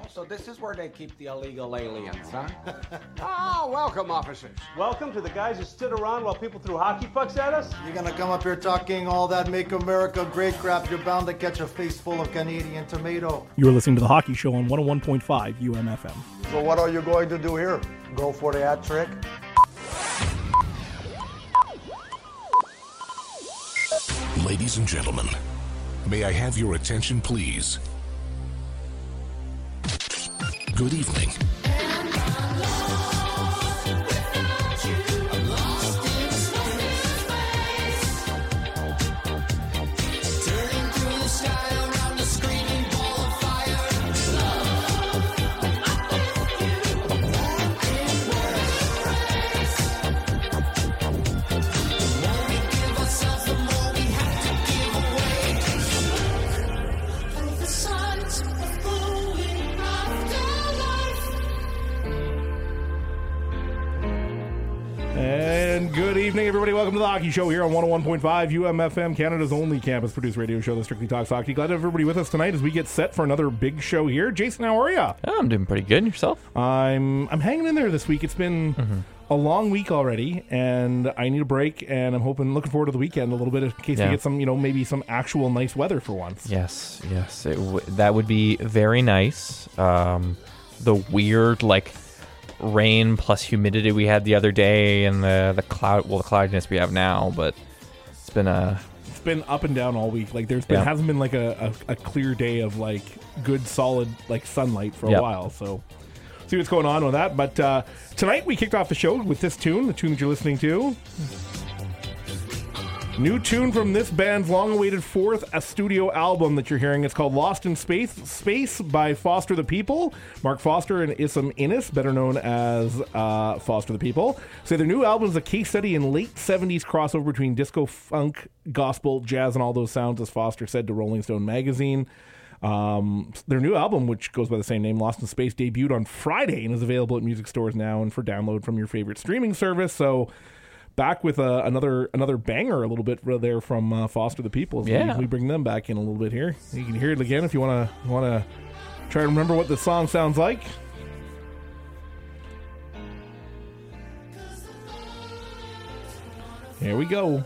So this is where they keep the illegal aliens, huh? Oh, welcome, officers. Welcome to the guys who stood around while people threw hockey pucks at us. You're gonna come up here talking all that Make America Great crap, you're bound to catch a face full of Canadian tomato. You're listening to The Hockey Show on 101.5 UMFM. So what are you going to do here? Go for the hat trick? Ladies and gentlemen, may I have your attention, please? Good evening. Good evening, everybody. Welcome to The Hockey Show here on 101.5 UMFM, Canada's only campus-produced radio show that strictly talks hockey. Glad to have everybody with us tonight as we get set for another big show here. Jason, how are you? Oh, I'm doing pretty good. And yourself? I'm hanging in there this week. It's been a long week already, and I need a break, and I'm looking forward to the weekend a little bit in case we get some, maybe some actual nice weather for once. Yes. That would be very nice. The weird, rain plus humidity we had the other day, and the cloudiness we have now, but it's been up and down all week. Hasn't been a clear day of good solid sunlight for a while. So see what's going on with that. But tonight we kicked off the show with this tune, the tune that you're listening to. New tune from this band's long-awaited fourth studio album that you're hearing. It's called Lost in Space by Foster the People. Mark Foster and Issam Innis, better known as Foster the People, say their new album is a case study in late 70s crossover between disco, funk, gospel, jazz, and all those sounds, as Foster said to Rolling Stone magazine. Their new album, which goes by the same name, Lost in Space, debuted on Friday and is available at music stores now and for download from your favorite streaming service. So back with another banger a little bit there from Foster the People. So we bring them back in a little bit here. You can hear it again if you want to try to remember what the song sounds like. Here we go.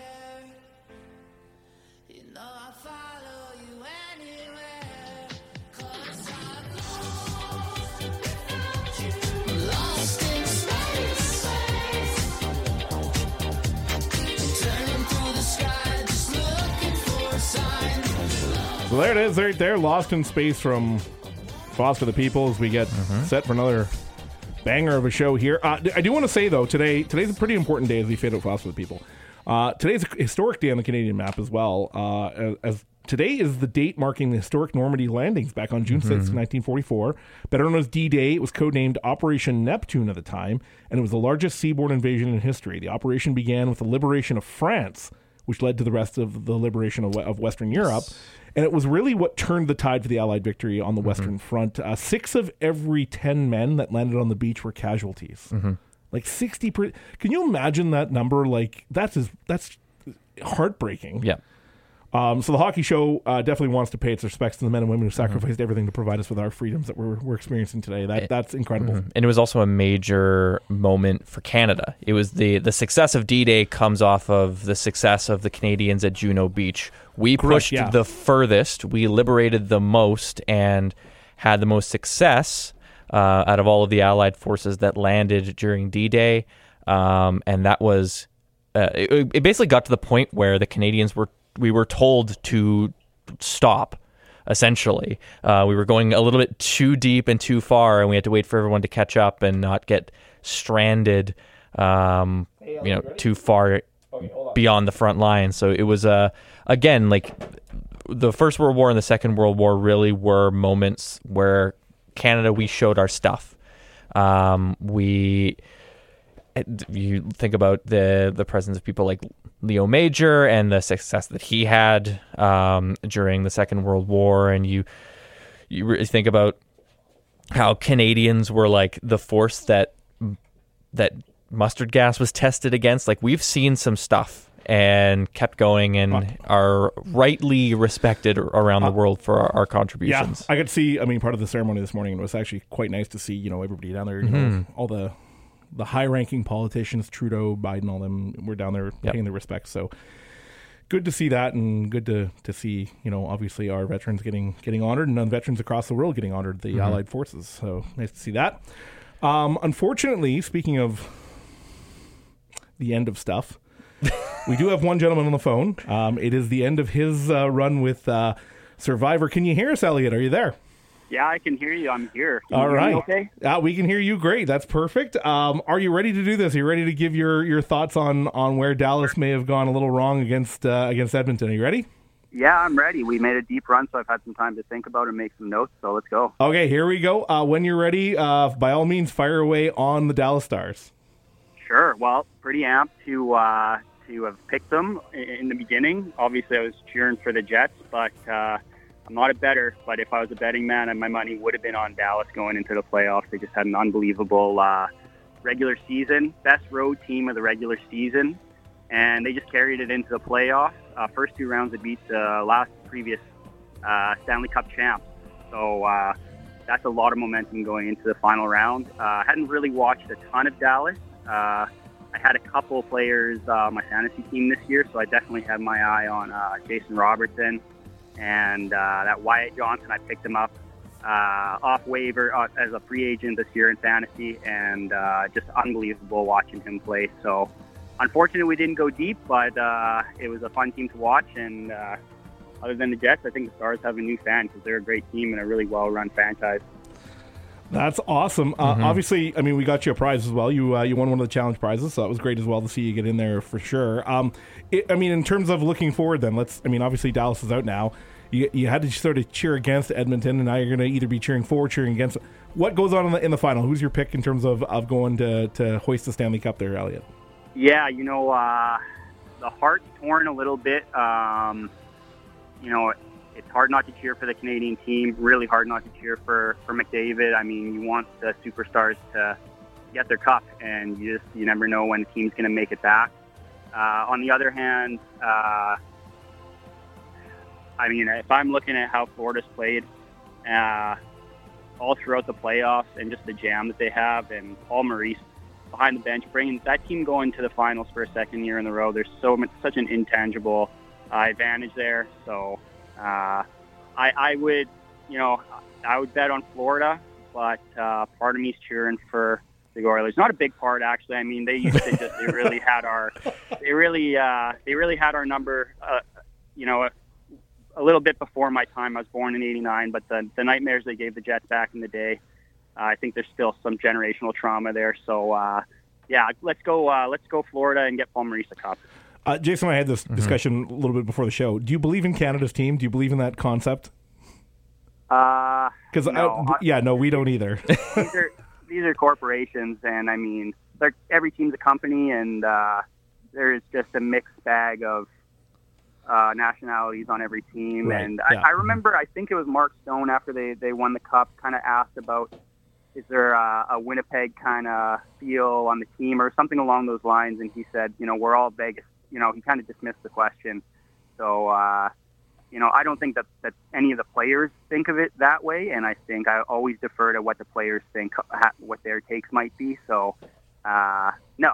So there it is, right there, Lost in Space from Foster the People as we get set for another banger of a show here. I do want to say, though, today's a pretty important day as we fade out Foster the People. Today's a historic day on the Canadian map as well, as today is the date marking the historic Normandy landings back on June 6th, 1944. Better known as D-Day, it was codenamed Operation Neptune at the time, and it was the largest seaborne invasion in history. The operation began with the liberation of France, which led to the rest of the liberation of Western Europe. And it was really what turned the tide for the Allied victory on the Western Front. 6 of every 10 men that landed on the beach were casualties. 60 Can you imagine that number? That's heartbreaking. Yeah. So the Hockey Show definitely wants to pay its respects to the men and women who sacrificed everything to provide us with our freedoms that we're experiencing today. That's incredible. And it was also a major moment for Canada. It was the success of D-Day comes off of the success of the Canadians at Juno Beach. We pushed the furthest, we liberated the most, and had the most success out of all of the Allied forces that landed during D-Day. And that was it basically got to the point where the Canadians we were told to stop, essentially. We were going a little bit too deep and too far, and we had to wait for everyone to catch up and not get stranded, too far beyond the front line. So it was, again, the First World War and the Second World War really were moments where Canada, we showed our stuff. You think about the presence of people like Leo Major and the success that he had during the Second World War, and you really think about how Canadians were the force that mustard gas was tested against. We've seen some stuff, and kept going and are rightly respected around the world for our contributions. Yeah, I got to see, part of the ceremony this morning, and it was actually quite nice to see, everybody down there, know, all the high-ranking politicians, Trudeau, Biden, all them were down there paying their respects. So good to see that, and good to see, obviously our veterans getting honored, and veterans across the world getting honored, the Allied forces. So nice to see that. Unfortunately, speaking of the end of stuff, we do have one gentleman on the phone. It is the end of his run with Survivor. Can you hear us, Elliot? Are you there? Yeah, I can hear you. I'm here. Can All you hear right. me okay? We can hear you great. That's perfect. Are you ready to do this? Are you ready to give your thoughts on where Dallas may have gone a little wrong against Edmonton? Are you ready? Yeah, I'm ready. We made a deep run, so I've had some time to think about it and make some notes, so let's go. Okay, here we go. When you're ready, by all means, fire away on the Dallas Stars. Sure. Well, pretty amped to have picked them in the beginning. Obviously, I was cheering for the Jets, but I'm not a bettor. But if I was a betting man, my money would have been on Dallas going into the playoffs. They just had an unbelievable regular season, best road team of the regular season, and they just carried it into the playoffs. First two rounds, they beat the previous Stanley Cup champs. So that's a lot of momentum going into the final round. I hadn't really watched a ton of Dallas. I had a couple players on my fantasy team this year, so I definitely had my eye on Jason Robertson and that Wyatt Johnson. I picked him up off waiver as a free agent this year in fantasy, and just unbelievable watching him play. So unfortunately, we didn't go deep, but it was a fun team to watch. And other than the Jets, I think the Stars have a new fan because they're a great team and a really well-run franchise. That's awesome. Obviously, we got you a prize as well. You won one of the challenge prizes, so that was great as well to see you get in there for sure. In terms of looking forward, then obviously Dallas is out now. You had to sort of cheer against Edmonton, and now you're going to either be cheering for or cheering against. What goes on in the final? Who's your pick in terms of going to hoist the Stanley Cup there, Elliot? Yeah, the heart's torn a little bit. It's hard not to cheer for the Canadian team, really hard not to cheer for McDavid. You want the superstars to get their cup, and you never know when the team's going to make it back. On the other hand, if I'm looking at how Florida's played all throughout the playoffs and just the jam that they have, and Paul Maurice behind the bench, bringing that team going to the finals for a second year in a row, there's such an intangible advantage there. So I would bet on Florida, but part of me is cheering for the Oilers. Not a big part, actually. They used to just they really had our number. A little bit before my time. I was born in '89, but the nightmares they gave the Jets back in the day, I think there's still some generational trauma there. So let's go Florida and get Paul Maurice a cup. Jason and I had this discussion a little bit before the show. Do you believe in Canada's team? Do you believe in that concept? Because no, we don't either. these are corporations, and every team's a company, and there's just a mixed bag of nationalities on every team. Right. And I remember, I think it was Mark Stone after they won the cup, kind of asked about, is there a Winnipeg kind of feel on the team or something along those lines? And he said, we're all Vegas. He kind of dismissed the question. So, I don't think that any of the players think of it that way. And I think I always defer to what the players think, what their takes might be. So, no,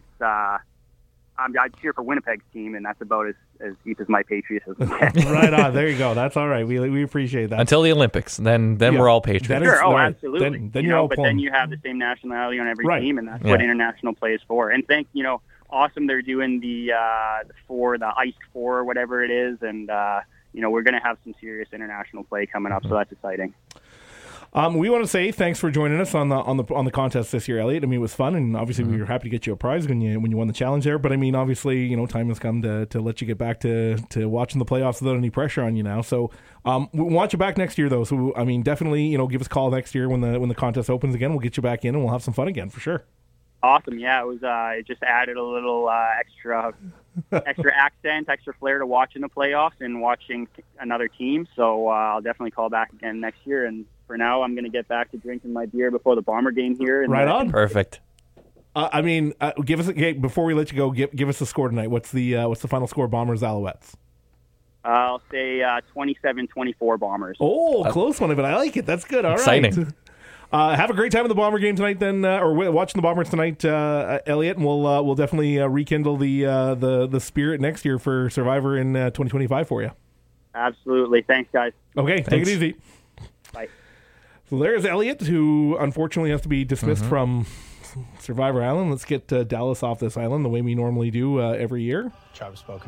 I'd cheer for Winnipeg's team, and that's about as deep as my patriotism gets. Right on. There you go. That's all right. We appreciate that. Until the Olympics. Then we're all patriots. Sure. Absolutely. Then you're all but pulling. then you have the same nationality on every team, and that's what international play is for. And awesome they're doing the Iced Four or whatever it is, and we're going to have some serious international play coming up, so that's exciting. We want to say thanks for joining us on the contest this year, Elliot. It was fun, and obviously we were happy to get you a prize when you won the challenge there. But obviously, time has come to let you get back to watching the playoffs without any pressure on you now. So we want you back next year, though. So definitely, give us a call next year when the contest opens again. We'll get you back in, and we'll have some fun again for sure. Awesome. Yeah, it was. It just added a little extra accent, extra flair to watching the playoffs and watching another team. So I'll definitely call back again next year. And for now, I'm going to get back to drinking my beer before the Bomber game here. Right on. Perfect. Give us before we let you go. Give us the score tonight. What's the final score? Bombers, Alouettes. I'll say 27-24 Bombers. Oh, close one, but I like it. That's good. All exciting. Right. Have a great time in the Bomber game tonight, then, or watching the Bombers tonight, Elliot, and we'll definitely rekindle the spirit next year for Survivor in 2025 for you. Absolutely. Thanks, guys. Okay, take it easy. Bye. So there's Elliot, who unfortunately has to be dismissed from Survivor Island. Let's get Dallas off this island the way we normally do every year. Job spoken.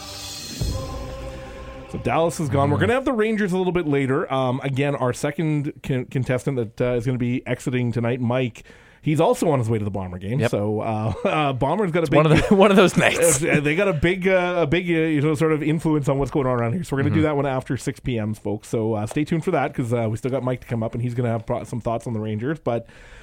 So Dallas is gone. We're going to have the Rangers a little bit later. Again, our second contestant that is going to be exiting tonight, Mike, he's also on his way to the Bomber game. Yep. So Bomber's got a big one of those nights. They got a big sort of influence on what's going on around here. So we're going to do that one after 6 p.m., folks. So stay tuned for that because we still got Mike to come up and he's going to have some thoughts on the Rangers. But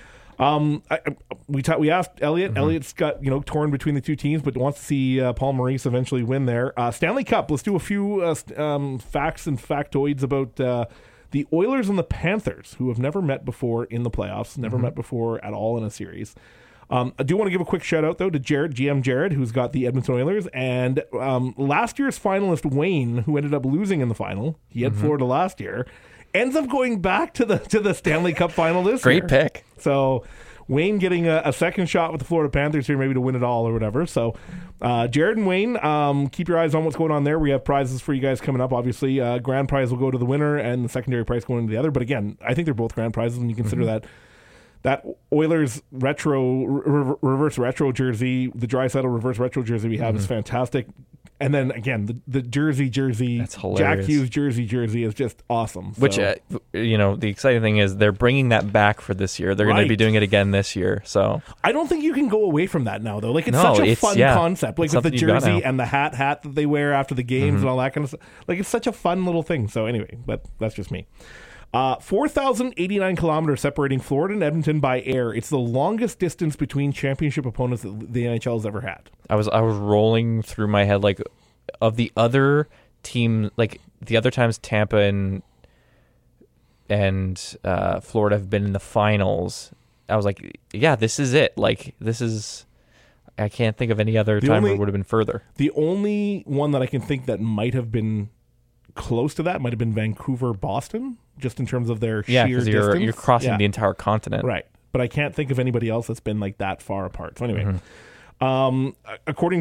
we asked Elliot. Elliot's got torn between the two teams, but wants to see Paul Maurice eventually win there. Stanley Cup. Let's do a few facts and factoids about the Oilers and the Panthers, who have never met before in the playoffs, never met before at all in a series. I do want to give a quick shout out though to GM Jared, who's got the Edmonton Oilers, and last year's finalist Wayne, who ended up losing in the final. He had Florida last year. Ends up going back to the Stanley Cup final this year. Great pick. So Wayne getting a second shot with the Florida Panthers here, maybe to win it all or whatever. So Jared and Wayne, keep your eyes on what's going on there. We have prizes for you guys coming up. Obviously, grand prize will go to the winner and the secondary prize going to the other. But again, I think they're both grand prizes when you consider that Oilers reverse retro jersey, the Draisaitl reverse retro jersey we have is fantastic. And then again, the jersey, that's hilarious. Jack Hughes jersey is just awesome. So. Which the exciting thing is they're bringing that back for this year. They're going to be doing it again this year. So I don't think you can go away from that now, though. Like it's such a fun concept, like with the jersey and the hat that they wear after the games and all that kind of stuff. Like it's such a fun little thing. So anyway, but that's just me. 4,089 kilometers separating Florida and Edmonton by air. It's the longest distance between championship opponents that the NHL has ever had. I was rolling through my head, like, of the other team, like the other times Tampa and Florida have been in the finals. I was like, yeah, this is it. Like, this is. I can't think of any other time where it would have been further. The only one that I can think that might have been close to that might have been Vancouver, Boston, just in terms of their sheer distance. You're crossing the entire continent. Right. But I can't think of anybody else that's been like that far apart. So anyway, according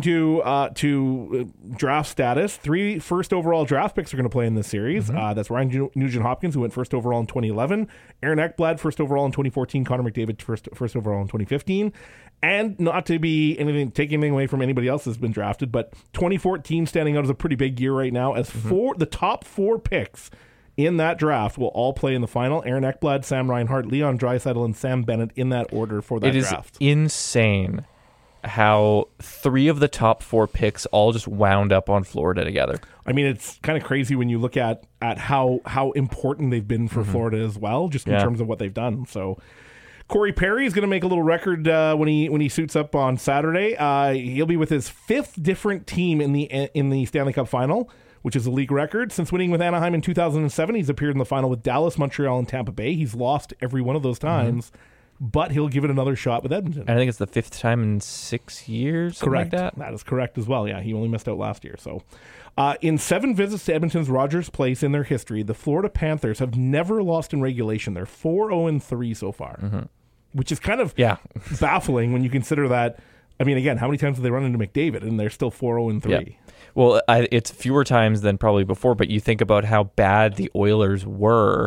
to draft status, 3 first overall draft picks are going to play in this series. That's Ryan Nugent-Hopkins, who went first overall in 2011. Aaron Ekblad, first overall in 2014. Connor McDavid, first overall in 2015. And not to be taking anything away from anybody else that's been drafted, but 2014 standing out as a pretty big year right now, as the top 4 picks in that draft will all play in the final. Aaron Ekblad, Sam Reinhart, Leon Draisaitl, and Sam Bennett in that order for that draft. It is insane how 3 of the top 4 picks all just wound up on Florida together. I mean, it's kind of crazy when you look at how important they've been for Florida as well, just in terms of what they've done. So Corey Perry is going to make a little record when he suits up on Saturday. He'll be with his 5th different team in the Stanley Cup final, which is a league record. Since winning with Anaheim in 2007, he's appeared in the final with Dallas, Montreal, and Tampa Bay. He's lost every one of those times, but he'll give it another shot with Edmonton. I think it's the 5th time in 6 years, correct. Like that. That is correct as well. Yeah, he only missed out last year. So, in 7 visits to Edmonton's Rogers Place in their history, the Florida Panthers have never lost in regulation. They're 4-0-3 so far, which is kind of baffling when you consider that. I mean, again, how many times have they run into McDavid and they're still 4-0-3? Yeah. Well, it's fewer times than probably before, but you think about how bad the Oilers were,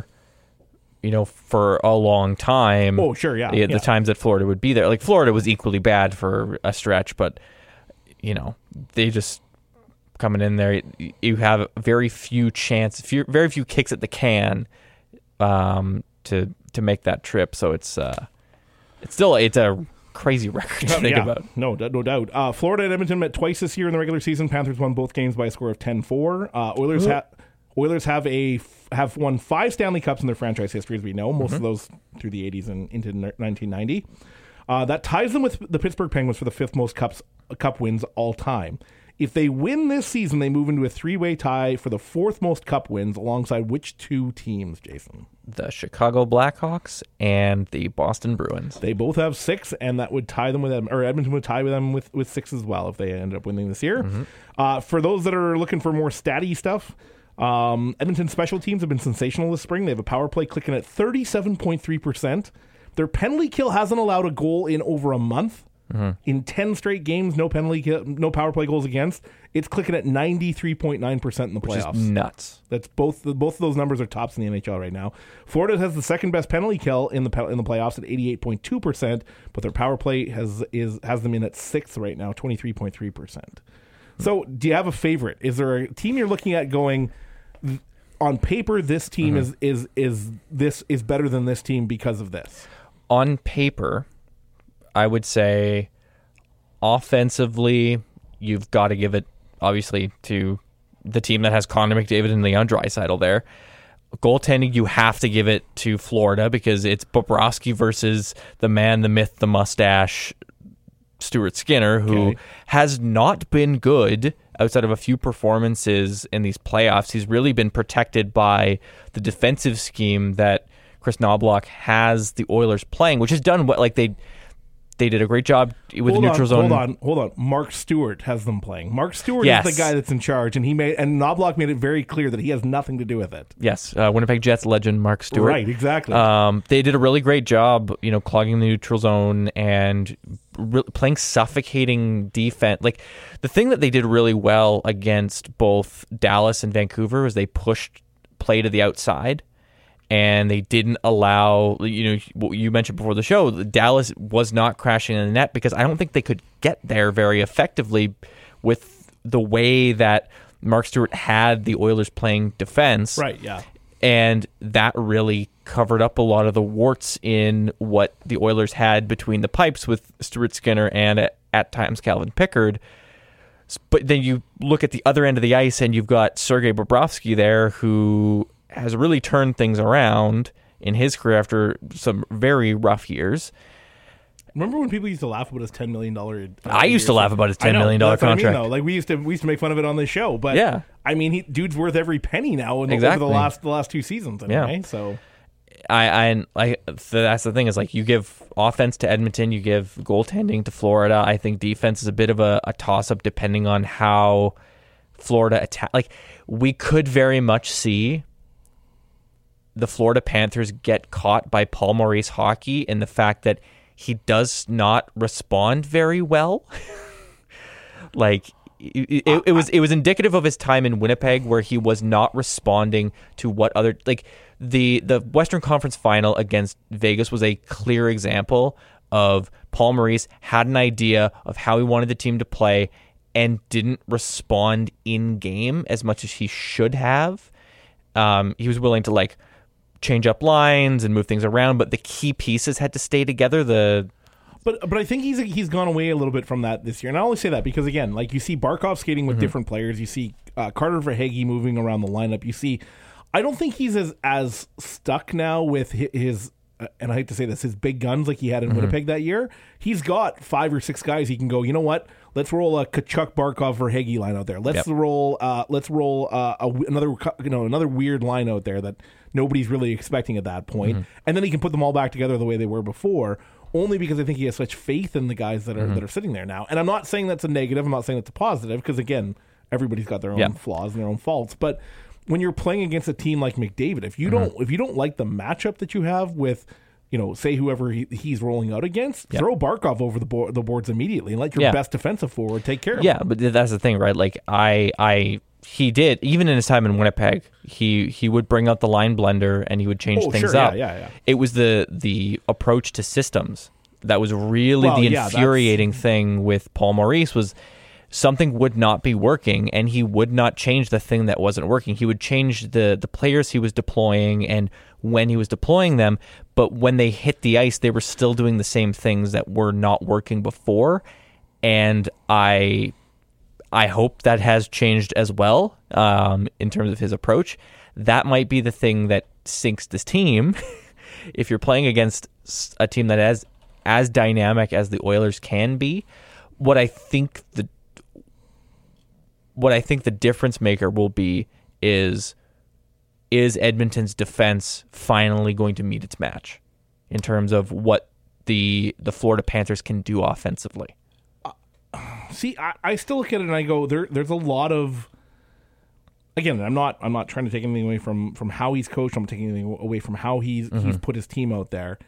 for a long time. Oh, sure, yeah. The times that Florida would be there. Like, Florida was equally bad for a stretch, but, they just coming in there, you have very few very few kicks at the can to make that trip. So it's a crazy record to think about. No doubt. Florida and Edmonton met twice this year in the regular season. Panthers won both games by a score of 10-4. Oilers have won 5 Stanley Cups in their franchise history, as we know, most of those through the 80s and into 1990. That ties them with the Pittsburgh Penguins for the 5th most cup wins all time. If they win this season, they move into a 3-way tie for the 4th most cup wins alongside which 2 teams, Jason? the Chicago Blackhawks and the Boston Bruins. They both have 6, and that would tie them with them, or Edmonton would tie with them with 6 as well if they end up winning this year. For those that are looking for more statty stuff, Edmonton special teams have been sensational this spring. They have a power play clicking at 37.3%. Their penalty kill hasn't allowed a goal in over a month. In 10 straight games, no power play goals against. It's clicking at 93.9% in the playoffs. Which is nuts. That's both of those numbers are tops in the NHL right now. Florida has the second best penalty kill in the playoffs at 88.2%, but their power play has them in at 6th right now, 23.3%. So, do you have a favorite? Is there a team you're looking at going, on paper this team is better than this team because of this? On paper, I would say offensively, you've got to give it, obviously, to the team that has Connor McDavid and Leon Draisaitl there. Goaltending, you have to give it to Florida because it's Bobrovsky versus the man, the myth, the mustache, Stuart Skinner, who has not been good outside of a few performances in these playoffs. He's really been protected by the defensive scheme that Chris Knobloch has the Oilers playing, which has done what, like, they did a great job with the neutral zone. Hold on. Mark Stewart has them playing. Mark Stewart is the guy that's in charge, and Knobloch made it very clear that he has nothing to do with it. Yes, Winnipeg Jets legend Mark Stewart. Right, exactly. They did a really great job, clogging the neutral zone and playing suffocating defense. Like, the thing that they did really well against both Dallas and Vancouver was they pushed play to the outside. And they didn't allow, what you mentioned before the show, Dallas was not crashing in the net because I don't think they could get there very effectively with the way that Mark Stewart had the Oilers playing defense. Right, yeah. And that really covered up a lot of the warts in what the Oilers had between the pipes with Stuart Skinner and at times Calvin Pickard. But then you look at the other end of the ice and you've got Sergei Bobrovsky there who has really turned things around in his career after some very rough years. Remember when people used to laugh about his $10 million? I used to laugh about his $10 million contract. I mean, though. Like we used to make fun of it on this show, but yeah. I mean, dude's worth every penny now over the last 2 seasons. Anyway, yeah. So that's the thing is, like, you give offense to Edmonton, you give goaltending to Florida. I think defense is a bit of a toss up depending on how Florida attack. Like, we could very much see the Florida Panthers get caught by Paul Maurice hockey in the fact that he does not respond very well. Like, it was indicative of his time in Winnipeg where he was not responding to what other, like, the Western Conference Final against Vegas was a clear example of Paul Maurice had an idea of how he wanted the team to play and didn't respond in game as much as he should have. He was willing to, like, change up lines and move things around, but the key pieces had to stay together. But I think he's gone away a little bit from that this year, and I only say that because, again, like, you see Barkov skating with different players, you see Carter Verhaeghe moving around the lineup, you see, I don't think he's as stuck now with his and I hate to say this, his big guns like he had in Winnipeg that year. He's got 5 or 6 guys he can go, you know what? Let's roll a Kachuk, Barkov, Verhaeghe line out there. Let's roll another weird line out there that nobody's really expecting at that point. And then he can put them all back together the way they were before, only because I think he has such faith in the guys that are sitting there now. And I'm not saying that's a negative. I'm not saying that's a positive because, again, everybody's got their own flaws and their own faults. But when you're playing against a team like McDavid, if you don't like the matchup that you have with, say whoever he's rolling out against, throw Barkov over the boards immediately and let your best defensive forward take care of him. Yeah, but that's the thing, right? Like he did, even in his time in Winnipeg, he would bring out the line blender and he would change things up. Yeah. It was the approach to systems that was really the infuriating thing with Paul Maurice was something would not be working and he would not change the thing that wasn't working. He would change the players he was deploying and when he was deploying them, but when they hit the ice, they were still doing the same things that were not working before. And I hope that has changed as well in terms of his approach. That might be the thing that sinks this team if you're playing against a team that is as dynamic as the Oilers can be. What I think the difference maker will be is is Edmonton's defense finally going to meet its match in terms of what the Florida Panthers can do offensively? See, I still look at it and I go, there's a lot of. Again, I'm not trying to take anything away from how he's coached. I'm taking anything away from how he's put his team out there.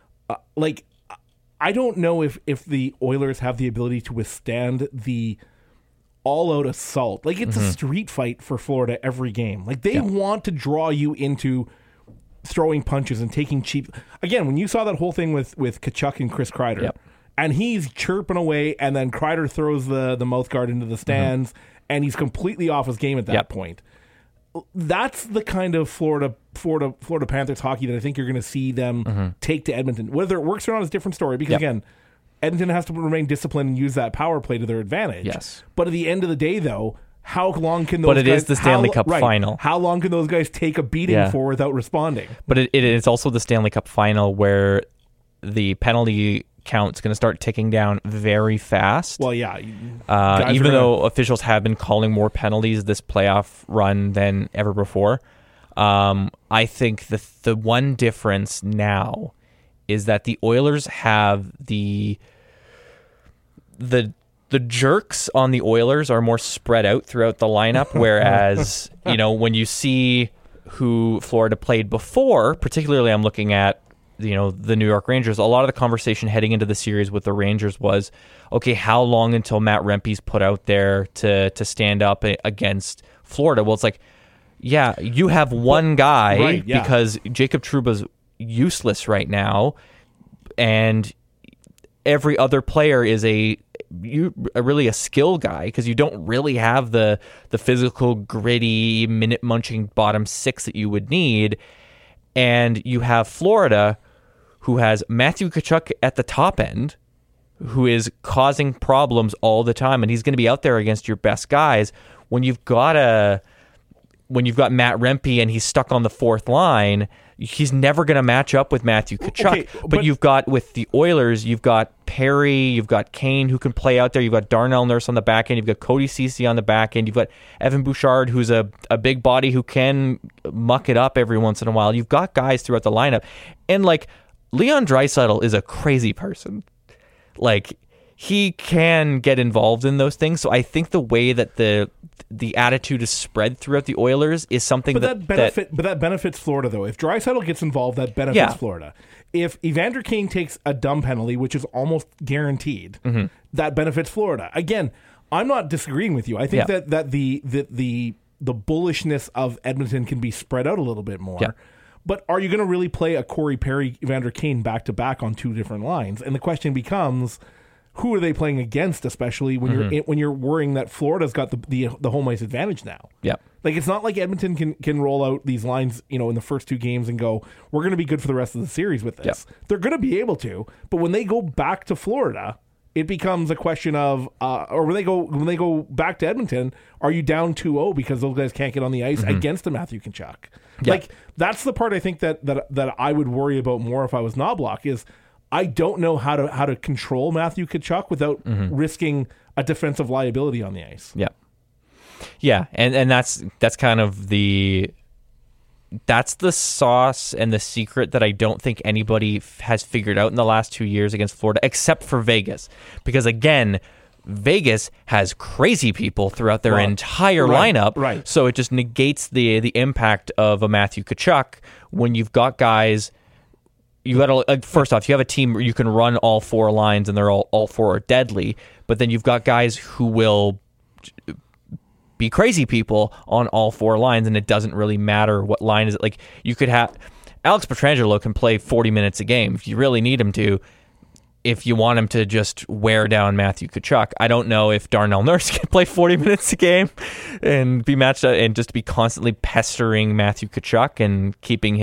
I don't know if the Oilers have the ability to withstand the all-out assault. Like, it's a street fight for Florida every game. Like, they want to draw you into throwing punches and taking cheap. Again, when you saw that whole thing with Tkachuk and Chris Kreider, and he's chirping away, and then Kreider throws the mouth guard into the stands, and he's completely off his game at that point. That's the kind of Florida Panthers hockey that I think you're going to see them take to Edmonton. Whether it works or not is a different story, because again, Edmonton has to remain disciplined and use that power play to their advantage. Yes. But at the end of the day, though, how long can those But it guys... is the Stanley Cup final. How long can those guys take a beating for without responding? But it is also the Stanley Cup final where the penalty count's going to start ticking down very fast. Well, yeah. Even though officials have been calling more penalties this playoff run than ever before, I think the one difference now is that the Oilers have the jerks on the Oilers are more spread out throughout the lineup, whereas when you see who Florida played before, particularly I'm looking at the New York Rangers, a lot of the conversation heading into the series with the Rangers was, okay, how long until Matt Rempe's put out there to stand up against Florida? Well, it's like, yeah, you have one guy because Jacob Trouba's useless right now, and every other player is really a skill guy because you don't really have the physical, gritty, minute-munching bottom six that you would need. And you have Florida, who has Matthew Tkachuk at the top end, who is causing problems all the time, and he's going to be out there against your best guys. When you've got Matt Rempe and he's stuck on the fourth line, he's never going to match up with Matthew Tkachuk. Okay, but you've got, with the Oilers, you've got Perry, you've got Kane who can play out there, you've got Darnell Nurse on the back end, you've got Cody Ceci on the back end, you've got Evan Bouchard, who's a big body who can muck it up every once in a while. You've got guys throughout the lineup. And, Leon Draisaitl is a crazy person. He can get involved in those things. So I think the way that the attitude is spread throughout the Oilers is something but that benefits Florida, though. If Draisaitl gets involved, that benefits Florida. If Evander Kane takes a dumb penalty, which is almost guaranteed, that benefits Florida. Again, I'm not disagreeing with you. I think that the bullishness of Edmonton can be spread out a little bit more. Yeah. But are you going to really play a Corey Perry, Evander Kane back-to-back on two different lines? And the question becomes, who are they playing against, especially when you're worrying that Florida's got the home ice advantage now? Yeah. It's not like Edmonton can roll out these lines, in the first two games and go, we're going to be good for the rest of the series with this. Yep. They're going to be able to, but when they go back to Florida, it becomes a question of, or when they go back to Edmonton, are you down 2-0 because those guys can't get on the ice against the Matthew Tkachuk? Yep. That's the part I think that I would worry about more if I was Knoblauch is I don't know how to control Matthew Tkachuk without risking a defensive liability on the ice. Yeah. Yeah, and that's kind of that's the sauce and the secret that I don't think anybody has figured out in the last 2 years against Florida, except for Vegas. Because again, Vegas has crazy people throughout their entire lineup, right? So it just negates the impact of a Matthew Tkachuk when you've got guys. You got to first off, you have a team where you can run all four lines and they're all four are deadly, but then you've got guys who will be crazy people on all four lines, and it doesn't really matter what line is it. You could have Alex Pietrangelo can play 40 minutes a game if you really need him to. If you want him to just wear down Matthew Tkachuk, I don't know if Darnell Nurse can play 40 minutes a game and be matched up and just be constantly pestering Matthew Tkachuk and keeping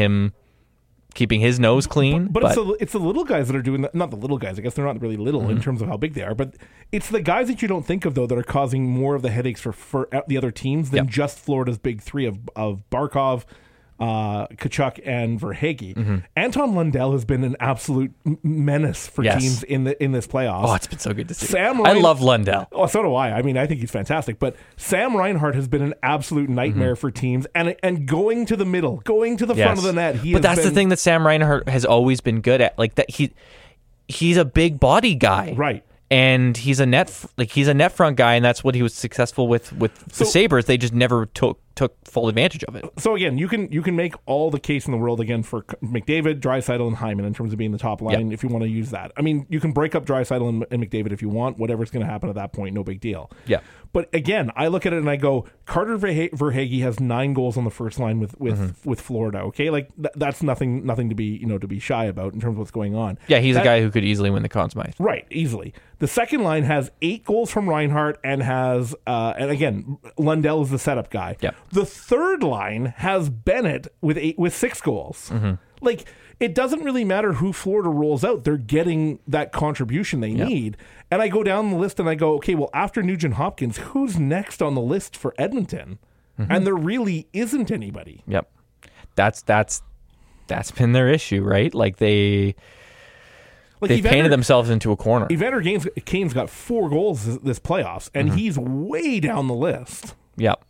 his nose clean. But it's the little guys that are doing that. Not the little guys. I guess they're not really little in terms of how big they are. But it's the guys that you don't think of, though, that are causing more of the headaches for the other teams than just Florida's big three of Barkov, Tkachuk and Verhaeghe. Anton Lundell has been an absolute menace for teams in this playoffs. Oh, it's been so good to see. I love Lundell. Oh, so do I. I mean, I think he's fantastic. But Sam Reinhart has been an absolute nightmare for teams, and going to the middle, going to the front of the net. But that's the thing that Sam Reinhart has always been good at. Like that, he's a big body guy, right? And he's a net front guy, and that's what he was successful with the Sabres. They just never took full advantage of it. So again, you can make all the case in the world again for McDavid, Draisaitl, and Hyman in terms of being the top line if you want to use that. I mean, you can break up Draisaitl and McDavid if you want. Whatever's going to happen at that point, no big deal. Yeah. But again, I look at it and I go, Carter Verhaeghe has 9 goals on the first line with Florida. Okay, like that's nothing to be shy about in terms of what's going on. Yeah, he's a guy who could easily win the Conn Smythe. Right, easily. The second line has 8 goals from Reinhart and has and again, Lundell is the setup guy. Yeah. The third line has Bennett with 6 goals. Like, it doesn't really matter who Florida rolls out. They're getting that contribution they need. And I go down the list and I go, okay, well, after Nugent Hopkins, who's next on the list for Edmonton? And there really isn't anybody. Yep. That's been their issue, right? Like they've painted themselves into a corner. Evander Kane's got 4 goals this playoffs, and he's way down the list. Yep.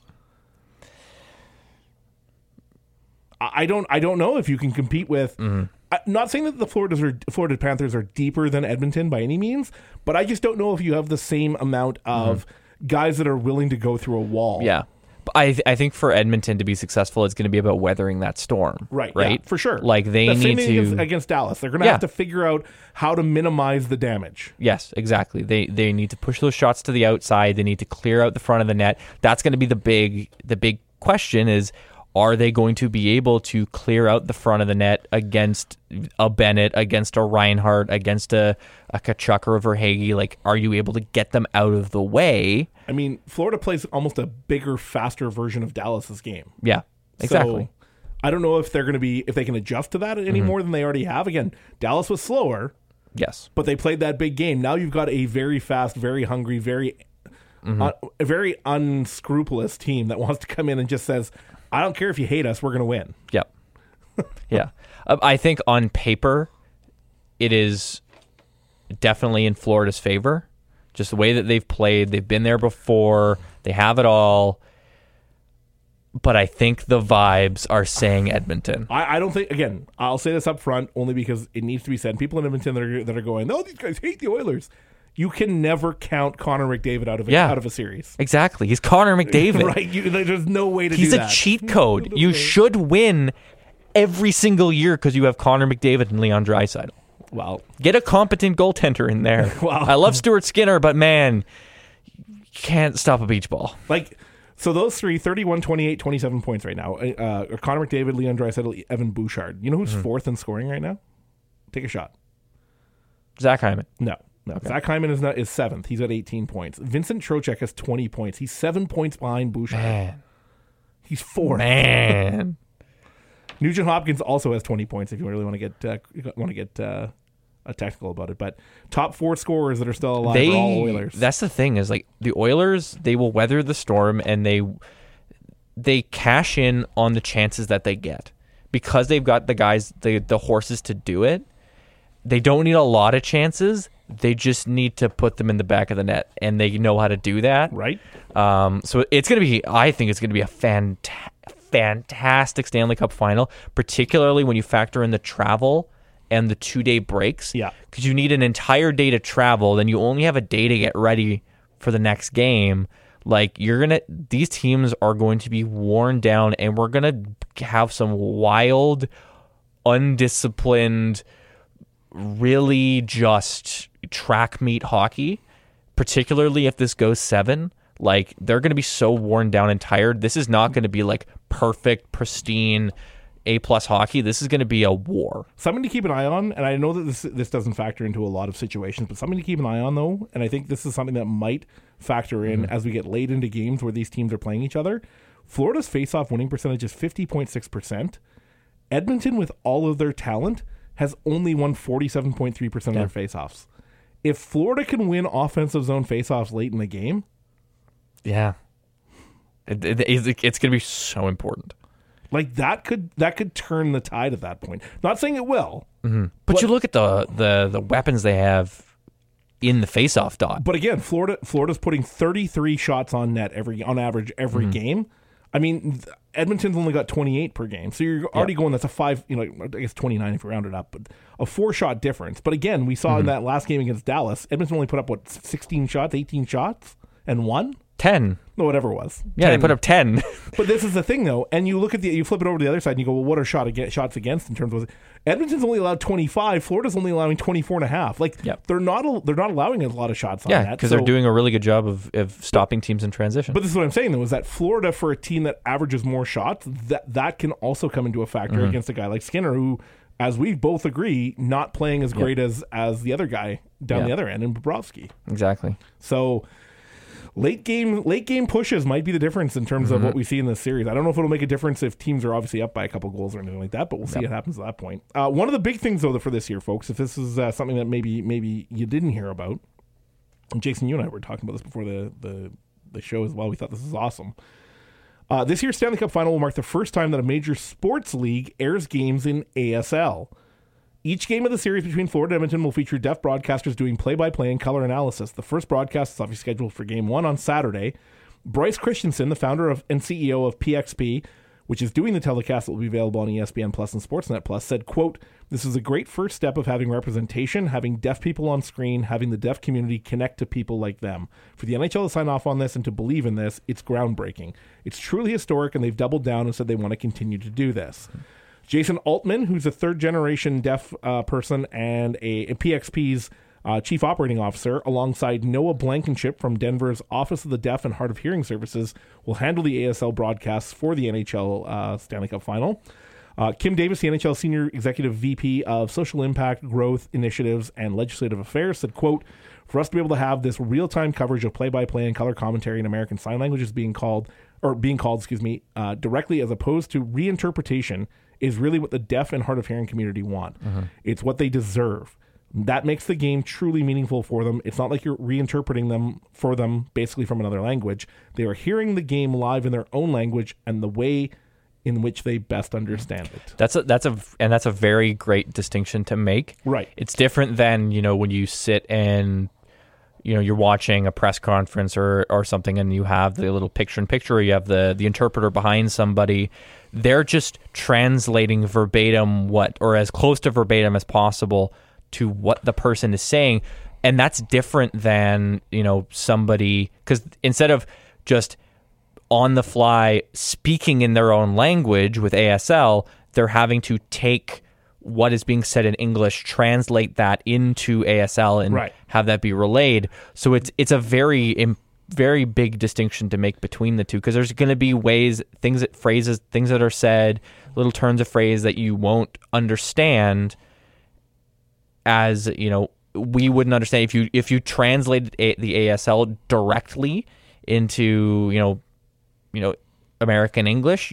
I don't know if you can compete with. I'm not saying that the Florida Panthers are deeper than Edmonton by any means, but I just don't know if you have the same amount of guys that are willing to go through a wall. Yeah. I think for Edmonton to be successful, it's going to be about weathering that storm. Right? Yeah, for sure. Like they need to against Dallas. They're going to have to figure out how to minimize the damage. Yes, exactly. They need to push those shots to the outside. They need to clear out the front of the net. That's going to be the big question is, are they going to be able to clear out the front of the net against a Bennett, against a Reinhart, against a Tkachuk or a Verhaeghe? Like, are you able to get them out of the way? I mean, Florida plays almost a bigger, faster version of Dallas's game. Yeah, exactly. So, I don't know if they can adjust to that any more than they already have. Again, Dallas was slower. Yes. But they played that big game. Now you've got a very fast, very hungry, very a very unscrupulous team that wants to come in and just says, I don't care if you hate us, we're going to win. Yep. Yeah. I think on paper, it is definitely in Florida's favor. Just the way that they've played. They've been there before. They have it all. But I think the vibes are saying Edmonton. I don't think, again, I'll say this up front only because it needs to be said. People in Edmonton that are going, no, these guys hate the Oilers. You can never count Connor McDavid out of a series. Exactly. He's Connor McDavid. Right. There's no way to do that. He's a cheat code. You should win every single year because you have Connor McDavid and Leon Draisaitl. Well, get a competent goaltender in there. I love Stuart Skinner, but man, you can't stop a beach ball. Like, so those three, 31, 28, 27 points right now. Connor McDavid, Leon Draisaitl, Evan Bouchard. You know who's fourth in scoring right now? Take a shot. Zach Hyman. No. Okay. Zach Hyman is 7th. He's at 18 points. Vincent Trocheck has 20 points. He's 7 points behind Bouchard. Man. He's 4th. Man. Nugent Hopkins also has 20 points if you really want to get technical about it. But top 4 scorers that are still alive are all Oilers. That's the thing is, like, the Oilers, they will weather the storm and they cash in on the chances that they get. Because they've got the guys, the horses to do it, they don't need a lot of chances. They just need to put them in the back of the net, and they know how to do that. Right. So it's going to be, I think it's going to be a fantastic Stanley Cup final, particularly when you factor in the travel and the 2-day breaks. Yeah. Because you need an entire day to travel, then you only have a day to get ready for the next game. Like, these teams are going to be worn down, and we're going to have some wild, undisciplined, really just track meet hockey, particularly if this goes 7. Like, they're going to be so worn down and tired. This is not going to be like perfect, pristine A+ hockey. This is going to be a war. Something to keep an eye on, and I know that this doesn't factor into a lot of situations, but something to keep an eye on, though, and I think this is something that might factor in as we get late into games where these teams are playing each other. Florida's face-off winning percentage is 50.6%. Edmonton, with all of their talent, has only won 47.3% of their faceoffs. If Florida can win offensive zone faceoffs late in the game, it's going to be so important. Like that could turn the tide at that point. Not saying it will. Mm-hmm. But you look at the weapons they have in the face-off dot. But again, Florida's putting 33 shots on net on average every game. I mean, Edmonton's only got 28 per game, so you're already going. That's a 5. I guess 29 if you round it up, but a 4-shot difference. But again, we saw in that last game against Dallas, Edmonton only put up 16 shots, 18 shots, and won 10. No, whatever it was. Yeah, 10. They put up 10. But this is the thing, though, and you look at you flip it over to the other side, and you go, well, what are shots against in terms of Edmonton's only allowed 25, Florida's only allowing 24.5. Like they're not allowing a lot of shots on that. Yeah, because they're doing a really good job of stopping teams in transition. But this is what I'm saying, though, is that Florida, for a team that averages more shots, that can also come into a factor against a guy like Skinner, who, as we both agree, not playing as great as the other guy down the other end in Bobrovsky. Exactly. So late game pushes might be the difference in terms of what we see in this series. I don't know if it'll make a difference if teams are obviously up by a couple goals or anything like that, but we'll see what happens at that point. One of the big things, though, for this year, folks, if this is something that maybe you didn't hear about, and Jason, you and I were talking about this before the show as well. We thought this is awesome. This year's Stanley Cup Final will mark the first time that a major sports league airs games in ASL. Each game of the series between Florida and Edmonton will feature deaf broadcasters doing play-by-play and color analysis. The first broadcast is obviously scheduled for Game 1 on Saturday. Bryce Christensen, the founder and CEO of PXP, which is doing the telecast that will be available on ESPN Plus and Sportsnet Plus, said, quote, "This is a great first step of having representation, having deaf people on screen, having the deaf community connect to people like them. For the NHL to sign off on this and to believe in this, it's groundbreaking. It's truly historic, and they've doubled down and said they want to continue to do this." Jason Altman, who's a third-generation deaf person and a PXP's chief operating officer, alongside Noah Blankenship from Denver's Office of the Deaf and Hard of Hearing Services, will handle the ASL broadcasts for the NHL Stanley Cup Final. Kim Davis, the NHL Senior Executive VP of Social Impact, Growth Initiatives, and Legislative Affairs, said, quote, "For us to be able to have this real-time coverage of play-by-play and color commentary in American Sign Language is being called directly as opposed to reinterpretation is really what the deaf and hard of hearing community want. It's what they deserve. That makes the game truly meaningful for them. It's not like you're reinterpreting them for them basically from another language. They are hearing the game live in their own language and the way in which they best understand it." That's a very great distinction to make. Right. It's different than, when you sit and you're watching a press conference or something and you have the little picture-in-picture, or you have the interpreter behind somebody. They're just translating verbatim or as close to verbatim as possible to what the person is saying. And that's different than, somebody, because instead of just on the fly speaking in their own language with ASL, they're having to take what is being said in English, translate that into ASL, and have that be relayed. So it's a very big distinction to make between the two, because there's going to be things that are said, little turns of phrase that you won't understand, as we wouldn't understand if you translated the ASL directly into American English.